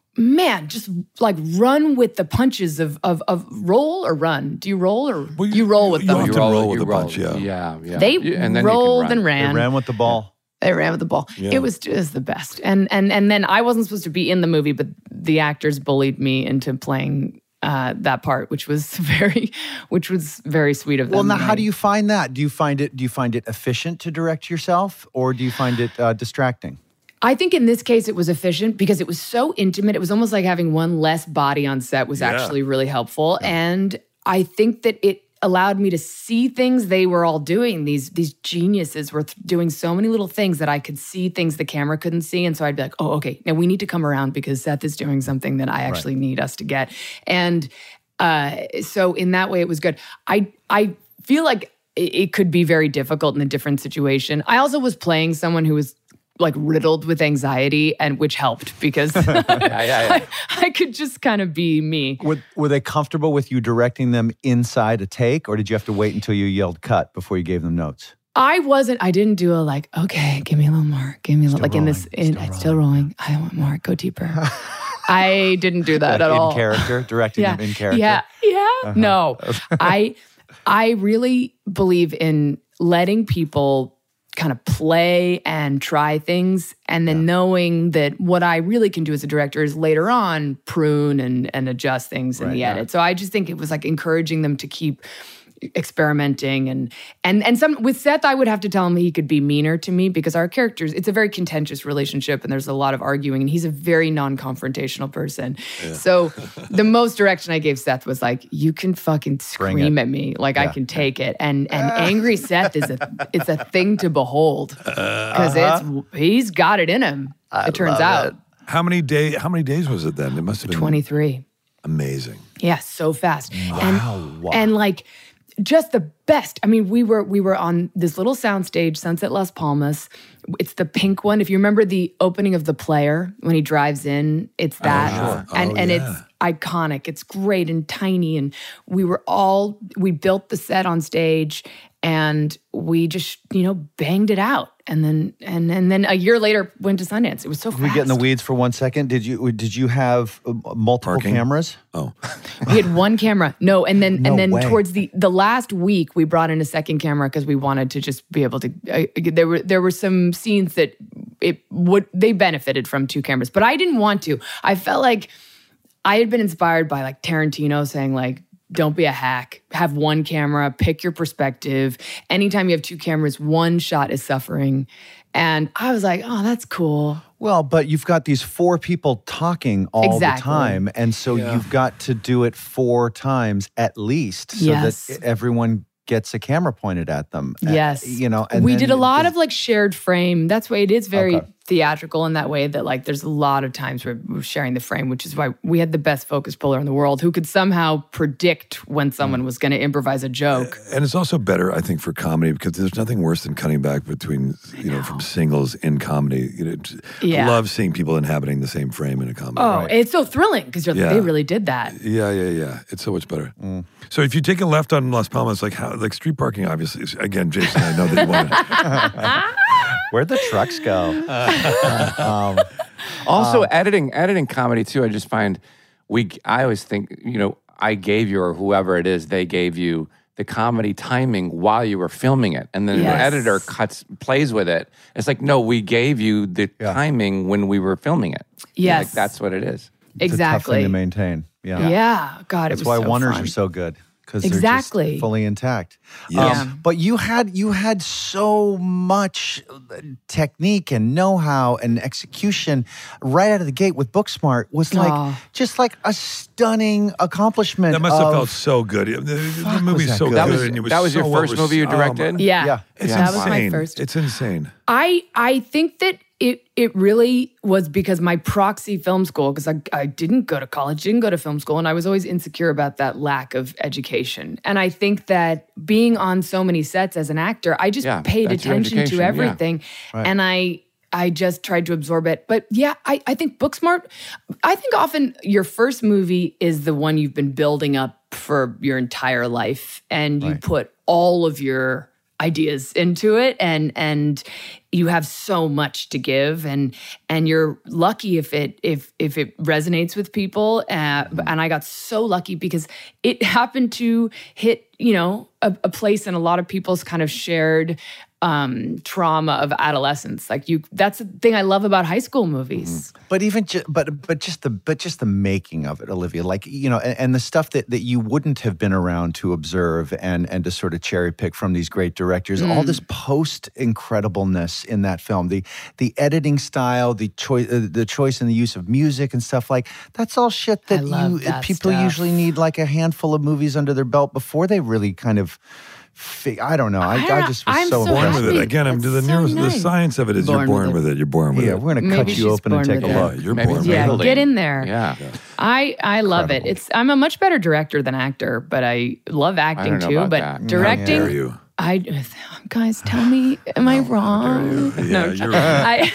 S1: man just like run with the punches of of of roll or run. Do you roll or
S3: Well,
S1: you, roll with
S3: you
S1: them?
S3: often
S5: You roll,
S3: roll with
S5: you
S3: a
S5: roll.
S3: punch, yeah.
S5: yeah, yeah.
S1: They
S5: You- and then you can
S1: rolled
S5: run.
S1: and
S4: They
S1: ran.
S4: ran with the ball.
S1: They ran with the ball.
S3: Yeah.
S1: It was just the best. And and and then I wasn't supposed to be in the movie, but the actors bullied me into playing uh, that part, which was very, which was very sweet of them.
S4: Well, now,
S1: And
S4: how
S1: I-
S4: do you find that? Do you find it? Do you find it efficient to direct yourself, or do you find it uh, distracting?
S1: I think in this case it was efficient because it was so intimate. It was almost like having one less body on set was
S3: Yeah.
S1: actually really helpful. And I think that it allowed me to see things they were all doing. These these geniuses were th- doing so many little things that I could see things the camera couldn't see. And so I'd be like, oh, okay, now we need to come around because Seth is doing something that I actually need us to get. And uh, so in that way, it was good. I I feel like it, it could be very difficult in a different situation. I also was playing someone who was like riddled with anxiety, and which helped because
S5: Yeah, yeah, yeah.
S1: I, I could just kind of be me.
S4: Were, were they comfortable with you directing them inside a take, or did you have to wait until you yelled cut before you gave them notes?
S1: I wasn't, I didn't do a like, okay, give me a little more, give me a little, like in this,
S4: rolling,
S1: in,
S4: still
S1: it's still rolling. I want more, go deeper. I didn't do that at
S4: in
S1: all.
S4: character, directing
S1: Yeah,
S4: them in character.
S1: yeah, yeah. No, I, I really believe in letting people kind of play and try things, and then knowing that what I really can do as a director is later on prune and and adjust things in
S4: Right,
S1: the
S4: yeah.
S1: edit. So I just think it was like encouraging them to keep experimenting and and and some with Seth, I would have to tell him he could be meaner to me because our characters, it's a very contentious relationship and there's a lot of arguing, and he's a very non-confrontational person. So the most direction I gave Seth was like, you can fucking
S4: Bring
S1: scream
S4: it.
S1: at me, like I
S4: Yeah.
S1: can take it. And and angry Seth is a it's a thing to behold because
S4: Uh-huh.
S1: it's he's got it in him. It turns out
S3: How many day? How many days was it then? It must have been
S1: twenty-three.
S3: amazing.
S1: Yeah, so fast.
S4: Wow.
S1: And, and like just the best. I mean, we were we were on this little soundstage, Sunset Las Palmas. It's the pink one. If you remember the opening of The Player when he drives in, it's that.
S3: sure.
S1: And
S3: Oh,
S1: and
S3: yeah.
S1: it's iconic. It's great and tiny. And we were all we built the set on stage and we just, you know, banged it out. And then and and then a year later went to Sundance. It was so
S4: Can we
S1: fast.
S4: get in the weeds for one second? Did you did you have uh, multiple
S3: Parking?
S4: cameras?
S3: Oh,
S1: We had one camera. No, and then
S4: No
S1: and then
S4: way.
S1: towards the the last week we brought in a second camera because we wanted to just be able to. Uh, there were there were some scenes that it would they benefited from two cameras, but I didn't want to. I felt like I had been inspired by like Tarantino saying like, don't be a hack. Have one camera, pick your perspective. Anytime you have two cameras, one shot is suffering. And I was like, oh, that's cool.
S4: Well, but you've got these four people talking all
S1: Exactly.
S4: the time, and so
S3: Yeah.
S4: you've got to do it four times at least, so
S1: Yes.
S4: that everyone gets a camera pointed at them. Uh,
S1: Yes.
S4: you know. And
S1: we
S4: then
S1: did a lot
S4: there's-
S1: of like shared frame. That's why it is very
S4: Okay.
S1: theatrical in that way that like there's a lot of times where we're sharing the frame, which is why we had the best focus puller in the world who could somehow predict when someone
S4: Mm.
S1: was going to improvise a joke.
S3: and it's also better, I think, for comedy because there's nothing worse than cutting back between you know from singles in comedy. You know, t-
S1: Yeah.
S3: I love seeing people inhabiting the same frame in a comedy.
S1: Oh, it's so thrilling because
S3: Yeah.
S1: they really did that.
S3: Yeah, yeah, yeah. It's so much better. So if you take a left on Las Palmas, like how, like street parking, obviously. is- Again, Jason, I know that you want to.
S4: Where'd the trucks go? um,
S5: Also, editing editing comedy too. I just find we. I always think you know I gave you or whoever it is they gave you the comedy timing while you were filming it, and then
S1: Yes.
S5: the editor cuts plays with it. It's like no, we gave you the
S4: Yeah.
S5: timing when we were filming it.
S1: Yes.
S5: like that's what it is.
S4: It's a tough
S1: Exactly.
S4: thing to maintain. Yeah.
S1: Yeah. God,
S4: That's
S1: it was
S4: why
S1: so
S4: Wonders
S1: fun.
S4: are so good because
S1: Exactly.
S4: they're just fully intact.
S3: Yes.
S4: Um, but you had you had so much uh, technique and know-how and execution right out of the gate with Booksmart was like
S1: Aw.
S4: just like a stunning accomplishment.
S3: That must have
S4: of-
S3: felt so good. The, the
S4: Fuck,
S3: movie's
S4: was
S3: so
S4: that
S3: good.
S4: good.
S5: That was
S3: and it was
S5: that was
S3: so
S5: your
S3: well
S5: first movie you
S3: received. Oh, my-
S5: directed.
S1: Yeah.
S4: Yeah.
S3: It's
S1: that
S3: insane.
S1: was my first.
S3: It's insane.
S1: I I think that it it really was because my proxy film school, because I, I didn't go to college, didn't go to film school, and I was always insecure about that lack of education. And I think that being on so many sets as an actor, I just
S5: Yeah,
S1: paid
S5: that's your
S1: attention
S5: education,
S1: to
S5: yeah.
S1: everything.
S4: Right.
S1: And I I just tried to absorb it. But yeah, I, I think Booksmart, I think often your first movie is the one you've been building up for your entire life. And you
S4: Right.
S1: put all of your ideas into it and and you have so much to give, and and you're lucky if it if if it resonates with people. Uh, and I got so lucky because it happened to hit, you know, a, a place in a lot of people's kind of shared um, trauma of adolescence. Like you, that's the thing I love about high school movies.
S4: But even ju- but but just the but just the making of it, Olivia, like, you know, and, and the stuff that, that you wouldn't have been around to observe and and to sort of cherry pick from these great directors, all this post incredibleness in that film, the the editing style, the choice uh, the choice and the use of music and stuff, like that's all shit that
S1: I love
S4: you
S1: that
S4: people
S1: stuff.
S4: usually need like a handful of movies under their belt before they really kind of. fi- I don't know. I,
S1: I
S4: I,
S1: don't-
S4: just was
S1: I'm
S4: so
S1: so
S3: Born
S4: impressed.
S3: with it.
S1: happy.
S3: Again, I'm
S1: That's
S3: the
S1: so
S3: neuro, the
S1: nice.
S3: science of it is
S1: Born
S3: you're born
S1: with
S3: with
S1: it.
S3: it. You're born with
S4: Yeah,
S3: it.
S4: we're gonna
S1: Maybe
S4: cut you
S1: she's
S4: open and
S1: born
S4: take
S1: with
S4: a
S1: it.
S4: look.
S3: Yeah, you're
S5: Maybe
S3: born
S5: it's
S3: with
S1: Yeah,
S3: it.
S5: building.
S1: get in there.
S5: Yeah.
S1: I I love it.
S4: Incredible.
S1: It's I'm a much better director than actor, but I love acting
S5: don't know
S1: too.
S5: about
S1: But
S5: that. How
S1: directing,
S3: dare you.
S1: I guys tell me, am I wrong?
S3: Yeah,
S1: no,
S3: you're-
S1: I.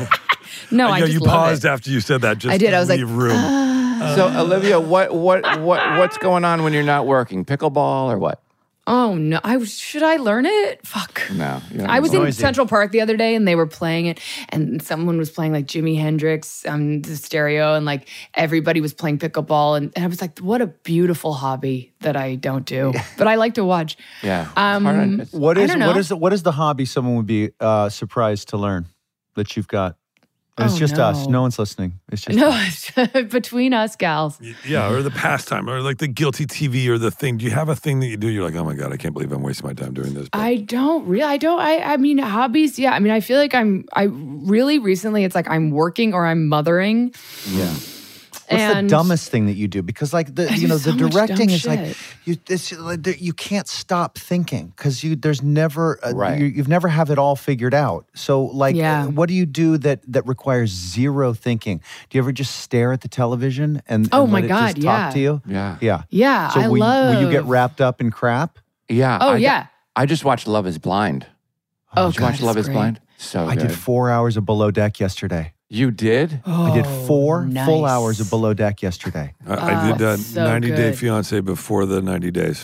S1: no, I
S3: yeah,
S1: just
S3: you
S1: love
S3: paused
S1: it.
S3: after you said that. Just
S1: I did.
S3: to
S1: I was like,
S3: leave room.
S5: So Olivia, what what what what's going on when you're not working? Pickleball or what?
S1: Oh no! I was- should I learn it? Fuck.
S5: No. you don't
S1: I was
S5: know.
S1: in
S4: Noisy.
S1: Central Park the other day and they were playing it, and someone was playing like Jimi Hendrix on the stereo, and like everybody was playing pickleball, and, and I was like, what a beautiful hobby that I don't do, but I like to watch.
S5: Yeah. It's
S1: Um,
S5: hard on- it's-
S4: What
S1: I
S4: is
S1: don't
S4: what
S1: know.
S4: is the, what is the hobby someone would be uh, surprised to learn that you've got? And it's
S1: Oh,
S4: just us.
S1: no.
S4: No one's listening. It's just
S1: No, it's between us gals.
S3: Yeah, or the pastime, or like the guilty T V, or the thing. Do you have a thing that you do? You're like, oh my god, I can't believe I'm wasting my time doing this. But
S1: I don't really. I don't. I. I mean, hobbies. Yeah. I mean, I feel like I'm. I really recently. It's like I'm working or I'm mothering.
S4: yeah. What's
S1: and
S4: the dumbest thing that you do? Because like the
S1: I
S4: you
S1: do
S4: know
S1: so
S4: the
S1: much
S4: directing
S1: dumb
S4: is like
S1: shit.
S4: you it's like there- you can't stop thinking because you there's never uh,
S5: Right.
S4: you, you've never have it all figured out. So like
S1: Yeah.
S4: uh, what do you do that that requires zero thinking? Do you ever just stare at the television and,
S1: Oh,
S4: and
S1: my
S4: let it
S1: God,
S4: just talk
S1: yeah.
S4: to you?
S5: Yeah.
S4: Yeah.
S1: Yeah.
S4: So
S1: I
S4: will, you-
S1: love.
S4: will you get wrapped up in crap?
S5: Yeah.
S1: Oh
S5: I,
S1: yeah.
S5: I just watched Love Is Blind.
S1: Oh,
S5: Did you
S1: God,
S5: watch
S1: it's
S5: Love Is
S1: great.
S5: Blind? So
S4: I
S5: good.
S4: did four hours of Below Deck yesterday.
S5: You did?
S4: I did
S1: Oh,
S4: four full
S1: nice.
S4: hours of Below Deck yesterday.
S3: I, I did
S1: Oh,
S3: uh,
S1: so
S3: ninety Day
S1: good.
S3: Fiance before the ninety days.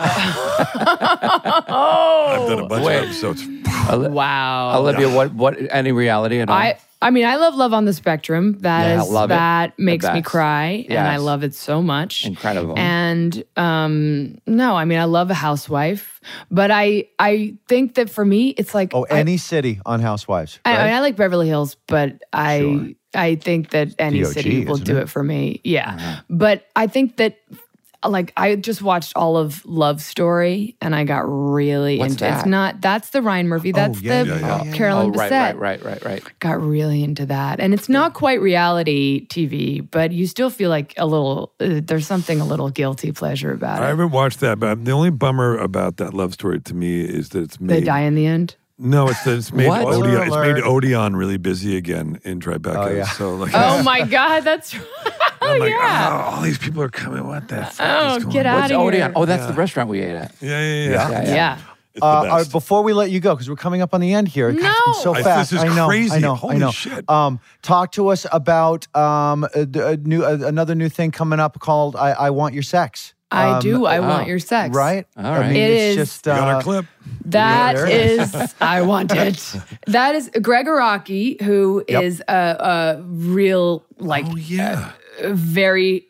S1: Oh.
S3: I've done a bunch
S5: Wait.
S3: of episodes.
S5: Oli-
S1: Wow.
S5: Olivia, what what any reality at all?
S1: I. I mean, I love Love on the Spectrum. That
S5: Yeah,
S1: is
S5: love it.
S1: that
S5: The
S1: makes me
S5: best.
S1: cry, and I
S5: Yes.
S1: love it so much.
S5: Incredible.
S1: And um, no, I mean, I love A Housewife, but I I think that for me, it's like
S4: Oh,
S1: I-
S4: any city on Housewives.
S1: I,
S4: right?
S1: I, mean, I like Beverly Hills, but I
S4: Sure.
S1: I think that any
S4: D O G,
S1: city will
S4: isn't
S1: do
S4: it?
S1: it? for me. Yeah, but I think that like I just watched all of Love Story, and I got really
S5: What's
S1: into it. It's
S5: that?
S1: not that's the Ryan Murphy. That's
S4: yeah,
S1: the
S3: yeah, yeah,
S4: yeah.
S1: Carolyn
S5: oh, right,
S1: Bessette.
S5: right, right, right, right.
S1: Got really into that, and it's not quite reality T V, but you still feel like a little. Uh, there's something a little guilty pleasure about
S3: I
S1: it.
S3: haven't watched that, but the only bummer about that love story to me is that it's
S1: They
S3: made.
S1: die in the end.
S3: No, it's that it's made
S5: What?
S3: Odeon. It's made
S4: Alert.
S3: Odeon really busy again in Tribeca.
S4: Oh, yeah.
S3: So like,
S1: Oh my God, that's
S3: I'm like,
S1: yeah.
S3: oh, all these people are coming. What the fuck
S1: Oh,
S3: is going
S1: get
S3: on?
S1: out
S5: What's
S1: of
S5: Odeon?
S1: here.
S5: Oh, that's
S3: Yeah.
S5: the restaurant we ate at.
S3: Yeah, yeah, yeah.
S4: Yeah.
S5: Yeah,
S1: yeah.
S5: yeah.
S3: It's the
S4: Uh, all right,
S3: best.
S4: before we let you go, because we're coming up on the end here, God, it's been
S1: No.
S4: so
S3: I-
S4: fast.
S3: this is
S4: I know,
S3: crazy.
S4: I know,
S3: Holy
S4: I know.
S3: shit.
S4: Um, talk to us about um, a, a new, a, another new thing coming up called "I, I Want Your Sex."
S1: I
S4: Um,
S1: do. I
S5: oh.
S1: want your sex.
S4: Right?
S5: All
S4: I
S5: right.
S4: mean,
S1: It
S4: it's
S1: is-
S4: just
S3: You got
S4: uh,
S3: our clip.
S1: That
S4: Yeah, there it
S1: is, I want it. That is Greg Araki, who
S4: Yep.
S1: is a, a real, like,
S3: Oh yeah.
S1: very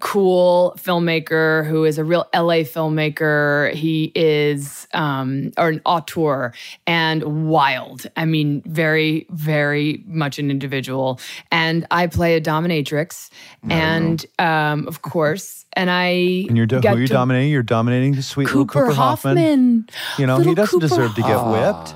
S1: cool filmmaker who is a real L A filmmaker. He is, um, or an auteur and wild. I mean, very, very much an individual. And I play a dominatrix, and um, of course, and I
S4: And you're do- who
S1: get
S4: are you
S1: to-
S4: dominating? You're dominating the sweet little
S1: Cooper,
S4: Cooper Hoffman.
S1: Hoffman.
S4: You know, he
S1: Little
S4: doesn't
S1: Cooper
S4: deserve to get
S1: Hoffman.
S4: whipped.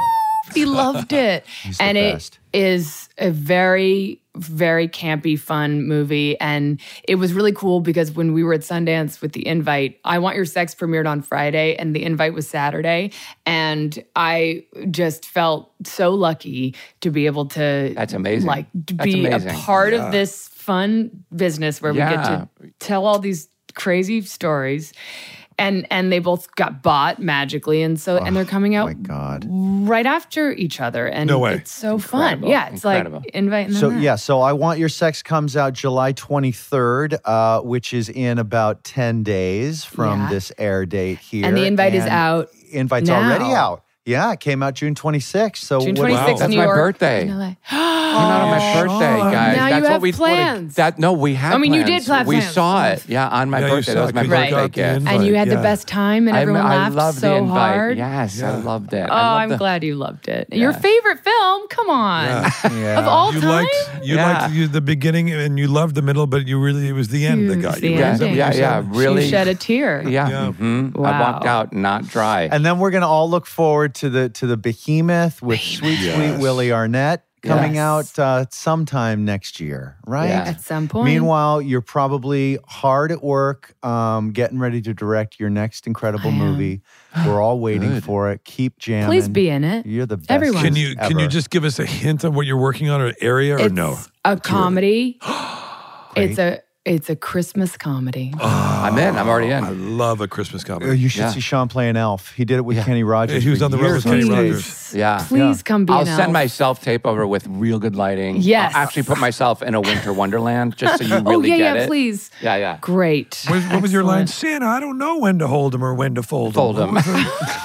S1: He loved it.
S4: He's the
S1: and it
S4: best.
S1: is a very, very campy, fun movie. And it was really cool because when we were at Sundance with the invite, I Want Your Sex premiered on Friday and the invite was Saturday. And I just felt so lucky to be able to
S5: That's amazing.
S1: like to
S5: That's
S1: be
S5: amazing.
S1: a part
S3: Yeah.
S1: of this fun business where we get
S5: Yeah.
S1: to tell all these crazy stories. And and they both got bought magically, and so and they're coming out
S4: My God.
S1: right after each other, and
S3: No way.
S1: it's so
S5: Incredible.
S1: fun. Yeah, it's
S5: Incredible.
S1: like inviting them.
S4: So
S1: out.
S4: yeah, so I Want Your Sex comes out July twenty-third, uh, which is in about ten days from
S1: Yeah.
S4: this air date here.
S1: and the invite is
S4: And
S1: out.
S4: Invite's
S1: now.
S4: already out. Yeah, it came out June twenty-sixth. So
S1: June
S4: what-
S1: twenty-sixth,
S5: That's
S1: New
S5: my
S1: York.
S5: birthday.
S1: in L A.
S5: Came out on my birthday,
S3: Sean.
S5: guys.
S1: Now you
S5: That's
S1: have
S5: what we
S1: plans.
S5: That no, we had.
S1: I mean, you
S5: plans.
S1: did have
S5: We
S1: plans.
S5: saw it. Yeah, on my
S3: Yeah, you
S5: birthday.
S3: saw
S5: That was
S3: it
S5: my
S3: 'cause you
S5: birthday
S3: got the
S5: gift.
S3: invite.
S1: And you had
S3: Yeah.
S1: the best time, and
S5: I-
S1: everyone
S5: I
S1: laughed
S5: loved
S1: so
S5: the invite.
S1: hard.
S5: Yes, I
S3: Yeah.
S5: loved it.
S1: Oh,
S5: I loved
S1: I'm
S5: the,
S1: glad you loved it. Your
S5: Yeah.
S1: favorite film? Come on.
S3: Yeah.
S4: Yeah.
S1: Of all
S3: You
S1: time?
S3: liked you
S5: Yeah.
S3: liked you, the beginning and you loved the middle, but you really it was the end that
S1: It
S3: got
S1: was
S3: you.
S1: the
S3: right?
S5: Yeah,
S3: Is that what
S1: ending.
S3: you
S5: yeah,
S3: said?
S5: yeah. Really
S1: You shed a tear.
S5: Yeah.
S3: Yeah.
S5: mhm. I
S1: Wow.
S5: walked out not dry.
S4: And then we're going to all look forward to the to the Behemoth with sweet,
S3: Yes.
S4: sweet Willie Arnett coming
S1: Yes.
S4: out uh, sometime next year, right?
S5: Yeah.
S1: At some point.
S4: Meanwhile, you're probably hard at work, um, getting ready to direct your next incredible
S1: I am.
S4: movie. We're all waiting
S5: Good.
S4: for it. Keep jamming.
S1: please be in it.
S4: You're the best.
S1: Everyone.
S3: Can you can you
S4: ever.
S3: just give us a hint of what you're working on or area or
S1: It's
S3: no?
S1: a comedy.
S4: Great.
S1: It's a it's a Christmas comedy.
S5: I'm in. I'm already
S3: I
S5: in.
S3: love a Christmas
S4: Uh,
S3: comedy.
S4: You should
S5: Yeah.
S4: see Sean play an elf. He did it with
S5: Yeah.
S4: Kenny Rogers.
S3: Yeah, he was
S4: for
S3: on the road
S4: years
S3: with Kenny
S4: on stage.
S3: Rogers.
S5: Yeah.
S1: Please come be
S5: I'll
S1: an
S5: send
S1: elf.
S5: my self tape over with real good lighting.
S1: Yes.
S5: I'll actually put myself in a winter wonderland just so you really
S1: Oh yeah,
S5: get
S1: yeah,
S5: it.
S1: please.
S5: Yeah, yeah.
S1: Great.
S3: What, what was your line?
S1: Excellent.
S3: Santa, I don't know when to hold him or when to fold,
S5: Fold
S3: him.
S5: him.
S3: What was,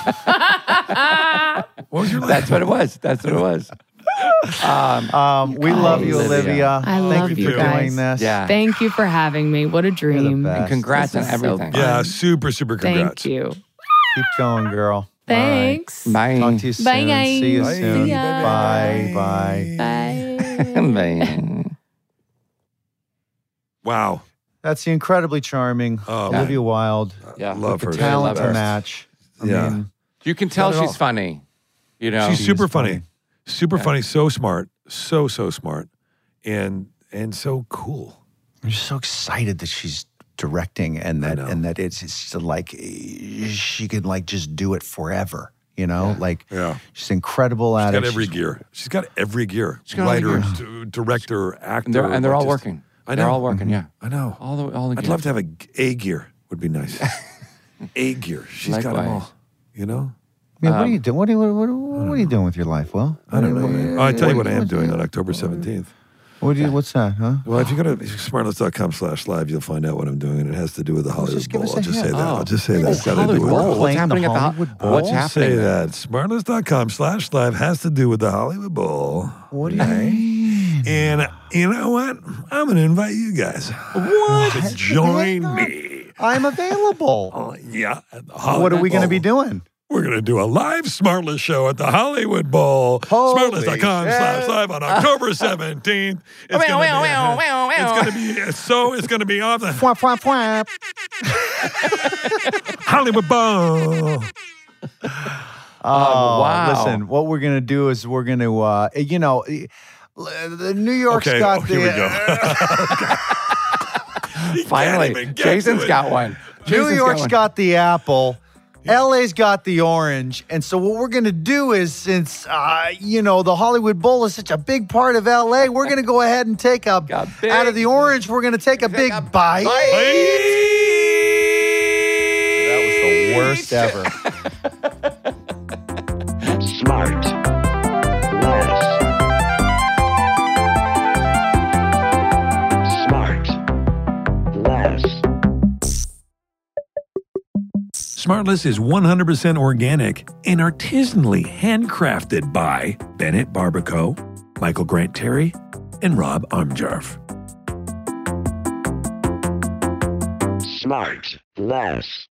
S3: it? What was your line?
S5: That's what it was. That's what it was. Um,
S4: Um, we love you,
S5: Olivia.
S4: Olivia.
S1: I
S4: Thank
S1: love
S4: you
S1: you
S4: for
S1: guys.
S4: doing this.
S5: yeah.
S1: Thank you for having me. What a dream.
S4: best.
S5: And congrats
S1: This
S5: on
S1: is so
S5: everything.
S1: fun.
S3: Yeah, super, super congrats.
S1: Thank you.
S4: Keep going, girl.
S1: Thanks.
S5: Bye.
S4: Talk to you soon.
S1: Bye, guys.
S4: See you
S3: Bye.
S4: soon.
S1: See ya.
S4: Bye. Bye.
S1: Bye.
S5: Bye.
S3: Wow.
S4: That's the incredibly charming
S3: Oh,
S4: Olivia Wilde.
S5: Yeah.
S3: Love her.
S5: Really
S4: Talent
S5: love
S4: to
S5: her.
S4: match. I
S3: Yeah.
S4: mean,
S5: You can tell
S3: Not at
S5: she's
S3: all.
S5: funny. You know,
S3: She's super
S4: is
S3: funny.
S4: funny.
S3: Super funny, so smart, so so smart, and and so cool.
S4: I'm just so excited that she's directing and that
S3: know.
S4: and that it's, it's like eh, she could like just do it forever. You know, like
S3: Yeah.
S4: she's incredible
S3: She's
S4: at
S3: got
S4: it.
S3: every
S4: She's-
S3: gear. She's got every gear.
S5: got all the
S3: Writer,
S5: gears.
S3: d- director, actor.
S5: and they're, and they're all
S3: just-
S5: working.
S3: I
S5: They're
S3: know.
S5: all working. Yeah.
S3: I know.
S5: All the all the.
S3: I'd love to have a A gear. Would be nice. A gear. She's got them
S5: Likewise.
S3: all. You know.
S4: I mean, what are
S5: Um,
S4: you doing? What are you, what, what, what are you doing with your life, Will?
S3: I don't know, man. Oh, I tell you what I am
S4: What-
S3: doing on October seventeenth.
S4: What do you? What's that? Huh?
S3: Well, if you go to smartless.com slash live, you'll find out what I'm doing, and it has to do with the Hollywood
S4: just give
S3: Bowl.
S4: us
S3: I'll
S4: a
S3: just say
S4: hint.
S3: that.
S5: Oh.
S3: I'll just say that.
S5: Oh,
S3: It's got to do
S5: Hollywood
S3: with
S5: Bowl.
S4: Playing
S5: What's
S4: the
S5: happening at the
S4: Hollywood
S5: Ho-
S4: Bowl?
S5: What's
S3: I'll
S5: happening?
S3: say
S5: there?
S3: that. Smartless.com slash live has to do with the Hollywood Bowl.
S4: What do you mean?
S3: And you know what? I'm going to invite you guys to join me.
S4: I'm available.
S3: Oh, yeah. at the
S4: What are
S3: Hollywood
S4: we going to be
S3: Bowl.
S4: doing?
S3: We're going to do a live Smartless show at the Hollywood Bowl.
S4: Holy
S3: Smartless.com slash
S4: shit.
S3: live on October seventeenth. It's
S5: Wow,
S3: going
S5: wow,
S3: to
S5: wow, wow,
S3: be,
S5: wow.
S3: it's going to be so, it's going to be off the
S4: Fwah, fwah, fwah.
S3: Hollywood Bowl.
S4: Oh,
S5: wow.
S4: Listen, what we're going to do is we're going to, uh, you know, the New York's
S3: Okay,
S4: got
S3: oh, here
S4: the.
S3: we go. You can't
S5: Finally,
S3: even get
S5: Jason's
S3: to it.
S5: got one.
S4: New
S5: Jason's
S4: York's
S5: one.
S4: got the apple. L A's got the orange. And so what we're going to do is since, uh, you know, the Hollywood Bowl is such a big part of L A, we're going to go ahead and take a,
S5: Got big.
S4: out of the orange, we're going to take a big
S5: a
S4: bite. That was the worst ever.
S2: Smart. Less. Smart. Less.
S3: Smartless is one hundred percent organic and artisanally handcrafted by Bennett Barbaco, Michael Grant Terry, and Rob Armjarf.
S2: Smart. Less.